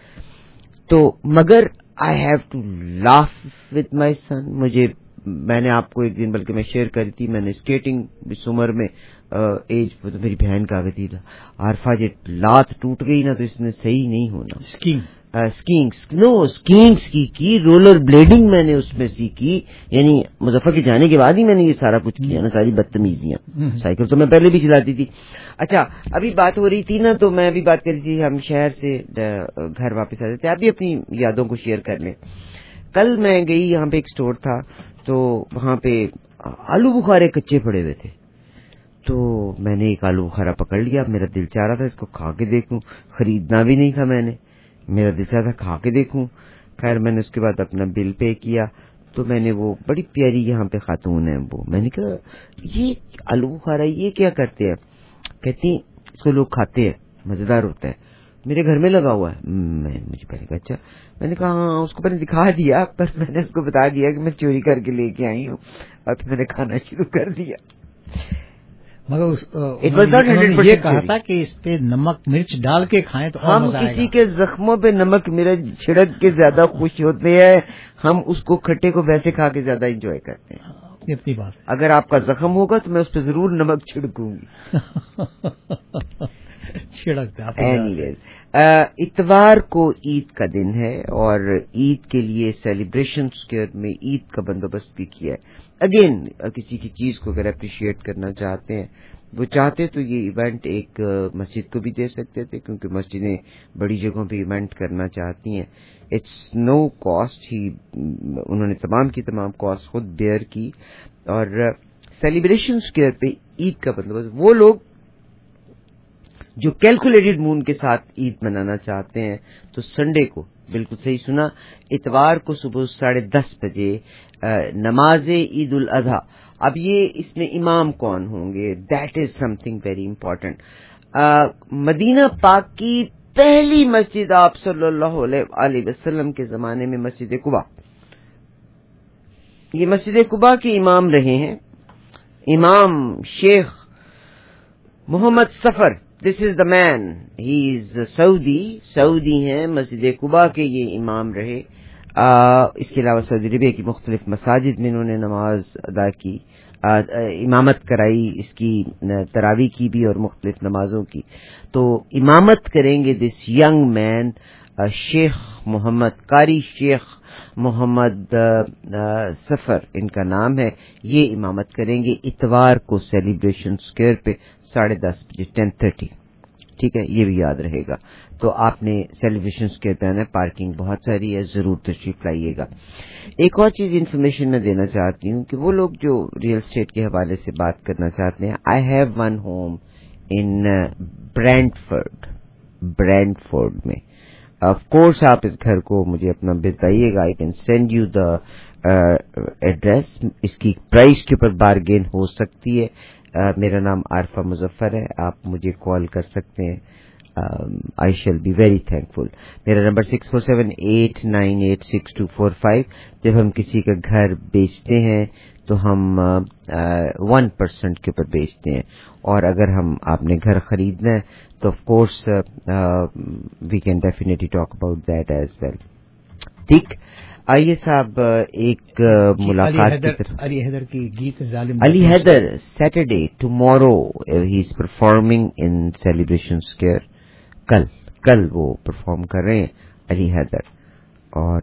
तो मगर I have to laugh with my son. मैंने आपको एक दिन बल्कि मैं शेयर करी थी, मैंने स्केटिंग इस उम्र में एज तो मेरी बहन का गति था, आरफा जे लात टूट गई ना तो इसने सही नहीं होना। स्कीइंग की रोलर ब्लेडिंग मैंने उसमें सीखी, यानी मुजफ्फर के जाने के बाद ही मैंने ये सारा कुछ किया ना, सारी बदतमीजियां। साइकिल तो मैं पहले भी चलाती थी। अच्छा अभी बात हो रही थी ना, तो मैं अभी बात कर रही थी, हम शहर से घर वापस आते थे, आप भी अपनी यादों को शेयर कर लें। कल मैं गई, यहाँ पे एक स्टोर था, तो वहां पे आलू बुखारे कच्चे पड़े हुए थे, तो मैंने एक आलू बुखारा पकड़ लिया। मेरा दिल चाह रहा था इसको खा के देखूं, खरीदना भी नहीं था मैंने, मेरा दिल चाह था खा के देखूं। खैर मैंने उसके बाद अपना बिल पे किया, तो मैंने वो बड़ी प्यारी यहाँ पे खातून है, वो मैंने कहा ये आलू बुखारा ये क्या करते हैं, कहती इसको लोग खाते हैं, मजेदार होता है, मेरे घर में लगा हुआ है। मुझे पहले कहा अच्छा, मैंने कहा हाँ, उसको मैंने दिखा दिया, पर मैंने उसको बता दिया कि मैं चोरी करके लेके आई हूँ, और फिर मैंने खाना शुरू कर दिया। मगर उन्होंने ये कहा था कि इस पे नमक मिर्च डाल के खाएं तो हम किसी के जख्मों पे नमक मिर्च छिड़क के ज्यादा खुश होते हैं, हम उसको खट्टे को वैसे खा के ज्यादा एंजॉय करते हैं। इतनी बात, अगर आपका जख्म होगा तो मैं उस पर जरूर नमक छिड़कूंगी। एनीवेज, इतवार को ईद का दिन है, और ईद के लिए सेलिब्रेशंस के में ईद का बंदोबस्त भी किया है। अगेन किसी की चीज को अगर अप्रिशिएट करना चाहते हैं, वो चाहते तो ये इवेंट एक मस्जिद को भी दे सकते थे, क्योंकि मस्जिदें बड़ी जगहों पे इवेंट करना चाहती हैं। इट्स नो कॉस्ट, ही उन्होंने तमाम की तमाम कॉस्ट खुद बेयर की। और सेलिब्रेशन स्क्वायर पे ईद का बंदोबस्त, वो लोग जो कैलकुलेटेड मून के साथ ईद मनाना चाहते हैं, तो संडे को بالکل صحیح سنا. اتوار کو صبح 10:30 بجے نماز عید الاضحیٰ. اب یہ اس میں امام کون ہوں گے؟ That is something very important. Medina پاک کی پہلی مسجد آپ صلی اللہ علیہ وسلم کے زمانے میں مسجد قباء. یہ مسجد قباء کے امام رہے ہیں امام شیخ محمد سفر. دس از دا مین. ہی از سعودی ہیں. مسجد قباء کے یہ امام رہے. اس کے علاوہ سعودی عربیہ کی مختلف مساجد میں انہوں نے نماز ادا کی، امامت کرائی، اس کی تراویح کی بھی اور مختلف نمازوں کی. تو امامت کریں گے دس ینگ مین شیخ محمد، قاری شیخ محمد سفر ان کا نام ہے. یہ امامت کریں گے اتوار کو سیلیبریشن اسکوائر پہ 10:30 بجے 10:30. ٹھیک ہے، یہ بھی یاد رہے گا. تو آپ نے سیلیبریشن اسکوائر پہ آنا ہے، پارکنگ بہت ساری ہے، ضرور تشریف لائیے گا. ایک اور چیز انفارمیشن میں دینا چاہتی ہوں کہ وہ لوگ جو ریئل اسٹیٹ کے حوالے سے بات کرنا چاہتے ہیں، I have one home in Brantford میں. آف کورس آپ اس گھر کو مجھے اپنا بتائیے گا. I can send you the address. اس کی پرائز کے اوپر بارگین ہو سکتی ہے. میرا نام عارفہ مظفر ہے. آپ مجھے کال کر سکتے ہیں. I shall be very thankful. میرا نمبر 6478986245. جب ہم کسی کا گھر بیچتے ہیں تو ہم 1% کے اوپر بیچتے ہیں، اور اگر آپ نے گھر خریدنا ہے تو of course we can definitely talk about that as well. ٹھیک. آئیے صاحب ایک ملاقات کی طرف. علی حیدر کی گیت ظالم. Ali Haider Saturday tomorrow he is performing in Celebration Square. کل وہ پرفارم کر رہے ہیں علی حیدر. اور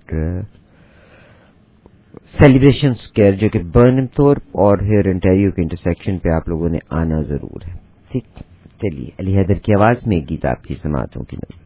سیلیبریشن اسکوائر جو کہ برنم تھورپ اور ہیئر انٹیریو کے انٹرسیکشن پہ آپ لوگوں نے آنا ضرور ہے. ٹھیک. چلیے علی حیدر کی آواز میں گیت آپ کی سماعتوں کی نظر.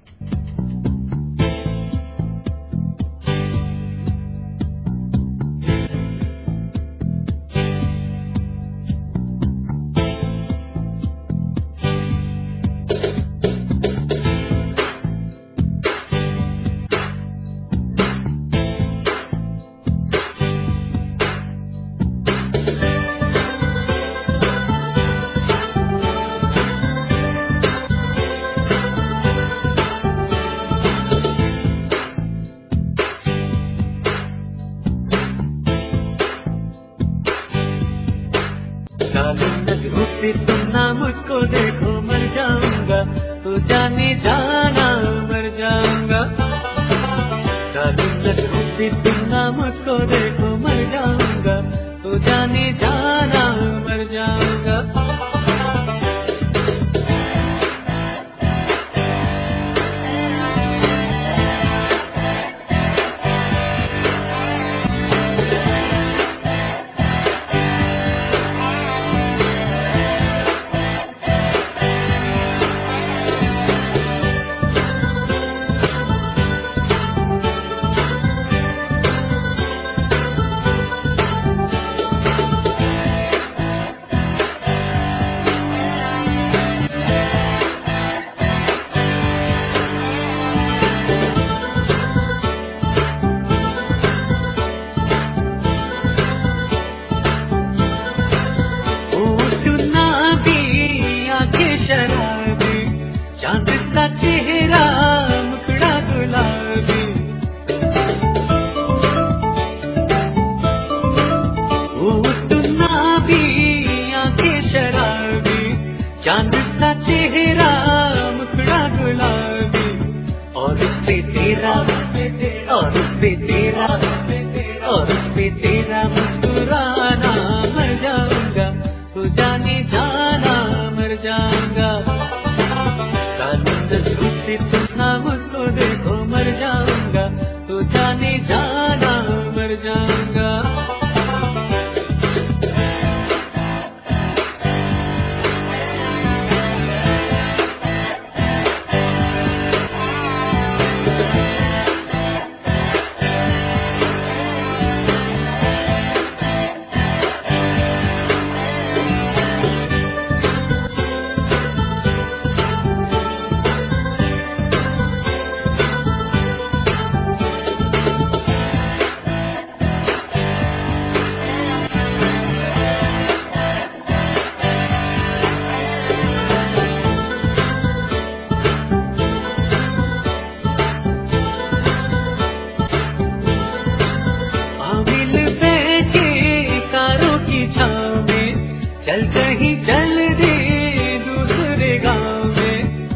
کہیں چل دی دوسرے گاؤں میں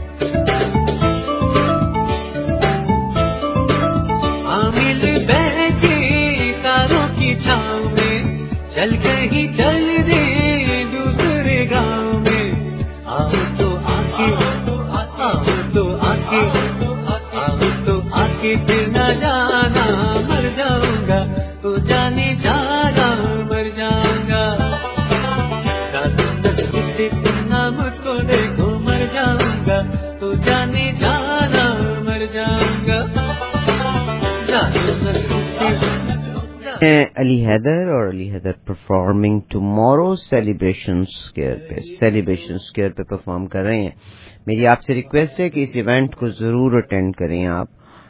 عامل بیٹھی تاروں کی چھاؤں میں چل کہیں چل دی دوسرے گاؤں میں آؤ تو آکے پھر نہ جانا مر جاؤں گا تو جانے جانا مر جاؤں گا نہ مجھ کو دیکھو مر جاؤں گا تو جانے جانا مر جاؤں گا. علی حیدر اور Ali Haider performing tomorrow Celebration Square پہ پرفارم کر رہے ہیں. میری آپ سے ریکویسٹ ہے کہ اس ایونٹ کو ضرور اٹینڈ کریں آپ.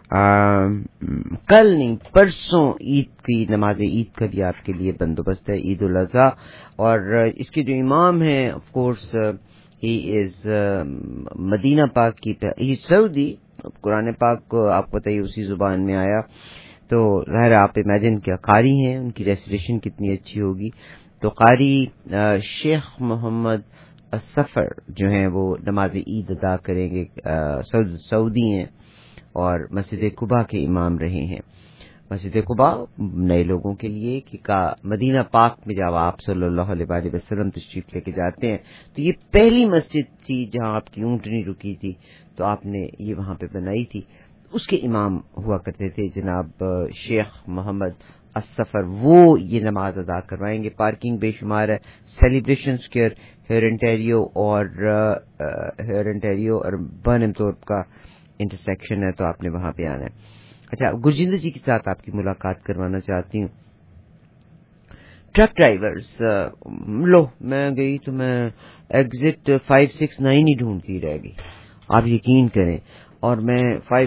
کل نہیں پرسوں عید کی نماز عید کا بھی آپ کے لیے بندوبست ہے, عید الاضحیٰ. اور اس کے جو امام ہیں آف کورس ہی از مدینہ پاک کی, ہی سعودی. قرآن پاک کو آپ کو بتائیے اسی زبان میں آیا, تو ظاہر آپ امیجن کیا قاری ہیں, ان کی ریسیٹیشن کتنی اچھی ہوگی. تو قاری شیخ محمد السفر جو ہیں وہ نماز عید ادا کریں گے, سعودی ہیں اور مسجد قباء کے امام رہے ہیں. مسجد قباء نئے لوگوں کے لیے کہ مدینہ پاک میں جب آپ صلی اللہ علیہ وسلم تشریف لے کے جاتے ہیں تو یہ پہلی مسجد تھی جہاں آپ کی اونٹنی رکی تھی, تو آپ نے یہ وہاں پہ بنائی تھی. اس کے امام ہوا کرتے تھے جناب شیخ محمد السفر, وہ یہ نماز ادا کروائیں گے. پارکنگ بے شمار ہے. سیلیبریشن اسکوئر ہیئر انٹیریو اور برنم تھورپ کا انٹرسیکشن ہے, تو آپ نے وہاں پہ آنا ہے. اچھا, گرجندر جی کے ساتھ آپ کی ملاقات کروانا چاہتی ہوں. ٹرک ڈرائیورز لو, میں گئی تو میں ایگزٹ 569 ہی ڈھونڈتی رہ گئی, آپ یقین کریں. اور میں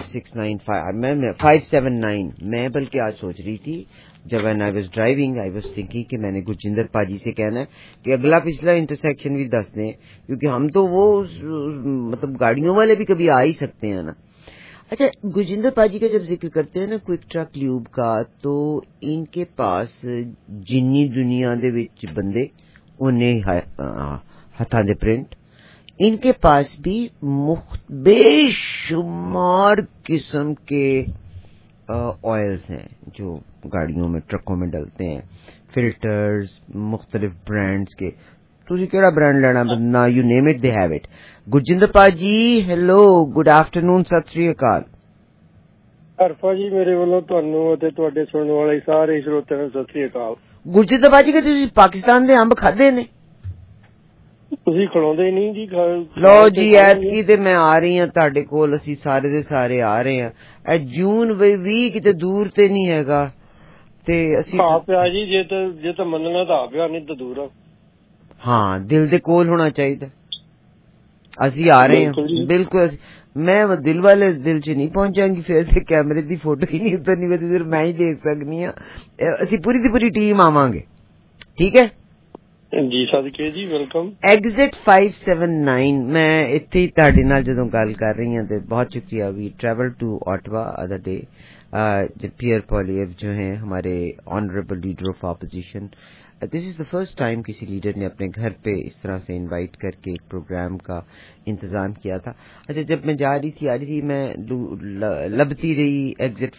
579 میں بلکہ آج سوچ رہی تھی جب I was driving, I was thinking کہ میں نے گرجندر پاجی سے کہنا ہے کہ اگلا پچھلا انٹرسیکشن بھی دس دیں, کیونکہ ہم تو وہ مطلب گاڑیوں والے بھی کبھی آ ہی سکتے ہیں نا. اچھا, گرجندر پاجی کا جب ذکر کرتے ہیں نا کوئک ٹرک لیوب کا, تو ان کے پاس جنی دنیا دے وچ بندے انہیں ہتھاں دے پرنٹ, ان کے پاس بھی بے شمار قسم کے آئلز ہیں جو گاڑیوں میں ٹرکوں میں ڈلتے ہیں, فلٹرز مختلف برانڈز کے. تسی کیڑا برانڈ لینا نا, you name it they have it. Gurjinder paaji hello, good afternoon, Sat Sri اکال. عرفا جی میرے والوں تانوں تے تواڈے سنن والے سارے سروتیاں نوں ست سری اکال. گرجندر پاجی کہ تسی پاکستان دے امب کھادے نے؟ تسی کھڑوندے نہیں جی. لو جی ایتکی تے میں آ رہی ہوں تہاڈے کول, اسی سارے دے سارے آ رہے ہیں. اے جون 20 کتے دور تے نہیں ہےگا, تے اسی آپ جی جے تے مننا تا آپ نہیں تے دور. ہاں, دل دے کول ہونا چاہیے. اسی آ رہے ہیں بالکل. میں دل والے دل چ نہیں پہنچ جاؤں گی, پھر سے کیمرے دی فوٹو ہی نہیں اترنی, صرف میں ہی دیکھ سکنی ہوں. اسی پوری دی پوری ٹیم آواں گے, ٹھیک ہے جی صدقے جی, ویلکم. ایگزٹ 579 میں اتنے ہی تہاڈے نال جدوں گل کر رہی ہوں تے بہت شکریہ. We travel to Ottawa other day. Pierre Poilievre جو ہیں ہمارے honourable leader of opposition, this is the first time کسی لیڈر نے اپنے گھر پہ اس طرح سے انوائٹ کر کے ایک پروگرام کا انتظام کیا تھا. اچھا, جب میں جا رہی تھی میں لبتی رہی ایگزٹ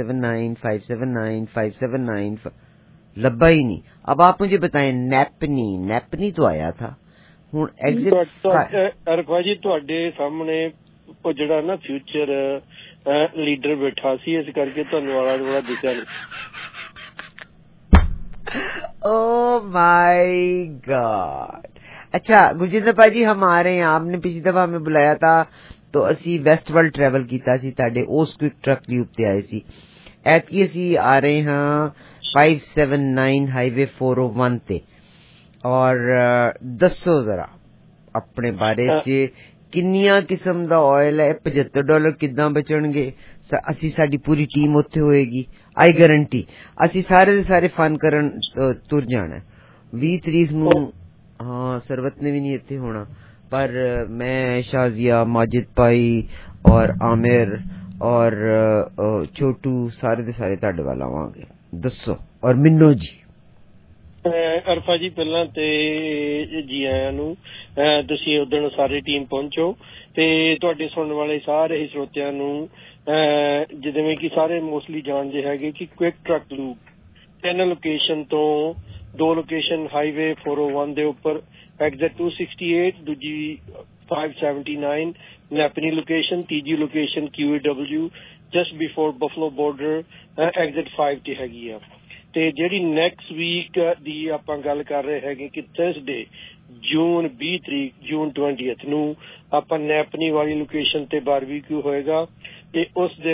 579 لبا ہی نہیں. اب آپ مجھے بتائیں, نیپنی تو آیا تھا. ہوں ایگزٹ عرفا جی تواڈے سامنے وہ جڑا نا فیوچر لیڈر بیٹھا سی, اس کر کے تانوں والا تھوڑا دکھا نہیں. Oh my God. اچھا گرجندر پاجی ہم آ رہے ہیں, آپ نے پچھلی دفعہ ہمیں بلایا تھا تو اسی ویسٹ ورلڈ ٹریول کیتا سی, تاڈے اس کوئک ٹرک لیوب تے آئے سی. ایتکی اسی آ رہے ہیں 579 ہائی وے 401 تے. اور دسو ذرا اپنے بارے چ کنیاں قسم دا آئل ہے, $75 کداں بچن گے؟ اسی ساری پوری ٹیم اتنے ہوئے گی, آئی گارنٹی. اسی سارے دے سارے فن کرن تر جانا. 20 تاریخ نو ہاں سروت نے بھی نہیں اتنے ہونا, پر میں شازیہ, ماجد پائی اور عامر اور چھوٹو سارے دے سارے تہاڈے والا آواں گے. دسو. اور منو جی ਅਰਫਾ ਜੀ ਪਹਿਲਾਂ ਤੇ ਜੀ ਆਇਆਂ ਨੂੰ। ਤੁਸੀਂ ਉਦਣ ਸਾਰੇ ਟੀਮ ਪਹੁੰਚੋ ਤੇ ਤੁਹਾਡੇ ਸੁਣਨ ਵਾਲੇ ਸਾਰੇ ਹੀ ਸਰੋਤਿਆਂ ਨੂੰ ਜਿਵੇਂ ਕਿ ਸਾਰੇ ਮੋਸਟਲੀ ਜਾਣਦੇ ਹੈਗੇ ਕਿ ਕੁਇਕ ਟਰੱਕ ਲੂਪ 3 ਲੋਕੇਸ਼ਨ ਤੋਂ 2 ਲੋਕੇਸ਼ਨ ਹਾਈਵੇ 401 ਦੇ ਉੱਪਰ ਐਗਜ਼ਿਟ 268, ਦੂਜੀ 579 ਨੈਪਨੀ ਲੋਕੇਸ਼ਨ, ਤੀਜੀ location QEW just before Buffalo border exit 5 ਤੇ ਹੈਗੀ ਆ। ਤੇ ਜਿਹੜੀ ਨੈਕਸਟ ਵੀਕ ਦੀ ਆਪਾਂ ਗੱਲ ਕਰ ਰਹੇ ਹੈਗੇ ਕਿ ਥਰਸਡੇ ਜੂਨ 20 ਤਰੀਕ ਜੂਨ 20 ਨੂੰ ਆਪਾਂ ਨੈਪਨੀ ਵਾਲੀ ਲੋਕੇਸ਼ਨ ਤੇ ਬਾਰਬੀਕਿਊ ਹੋਏਗਾ ਤੇ ਉਸ ਦੇ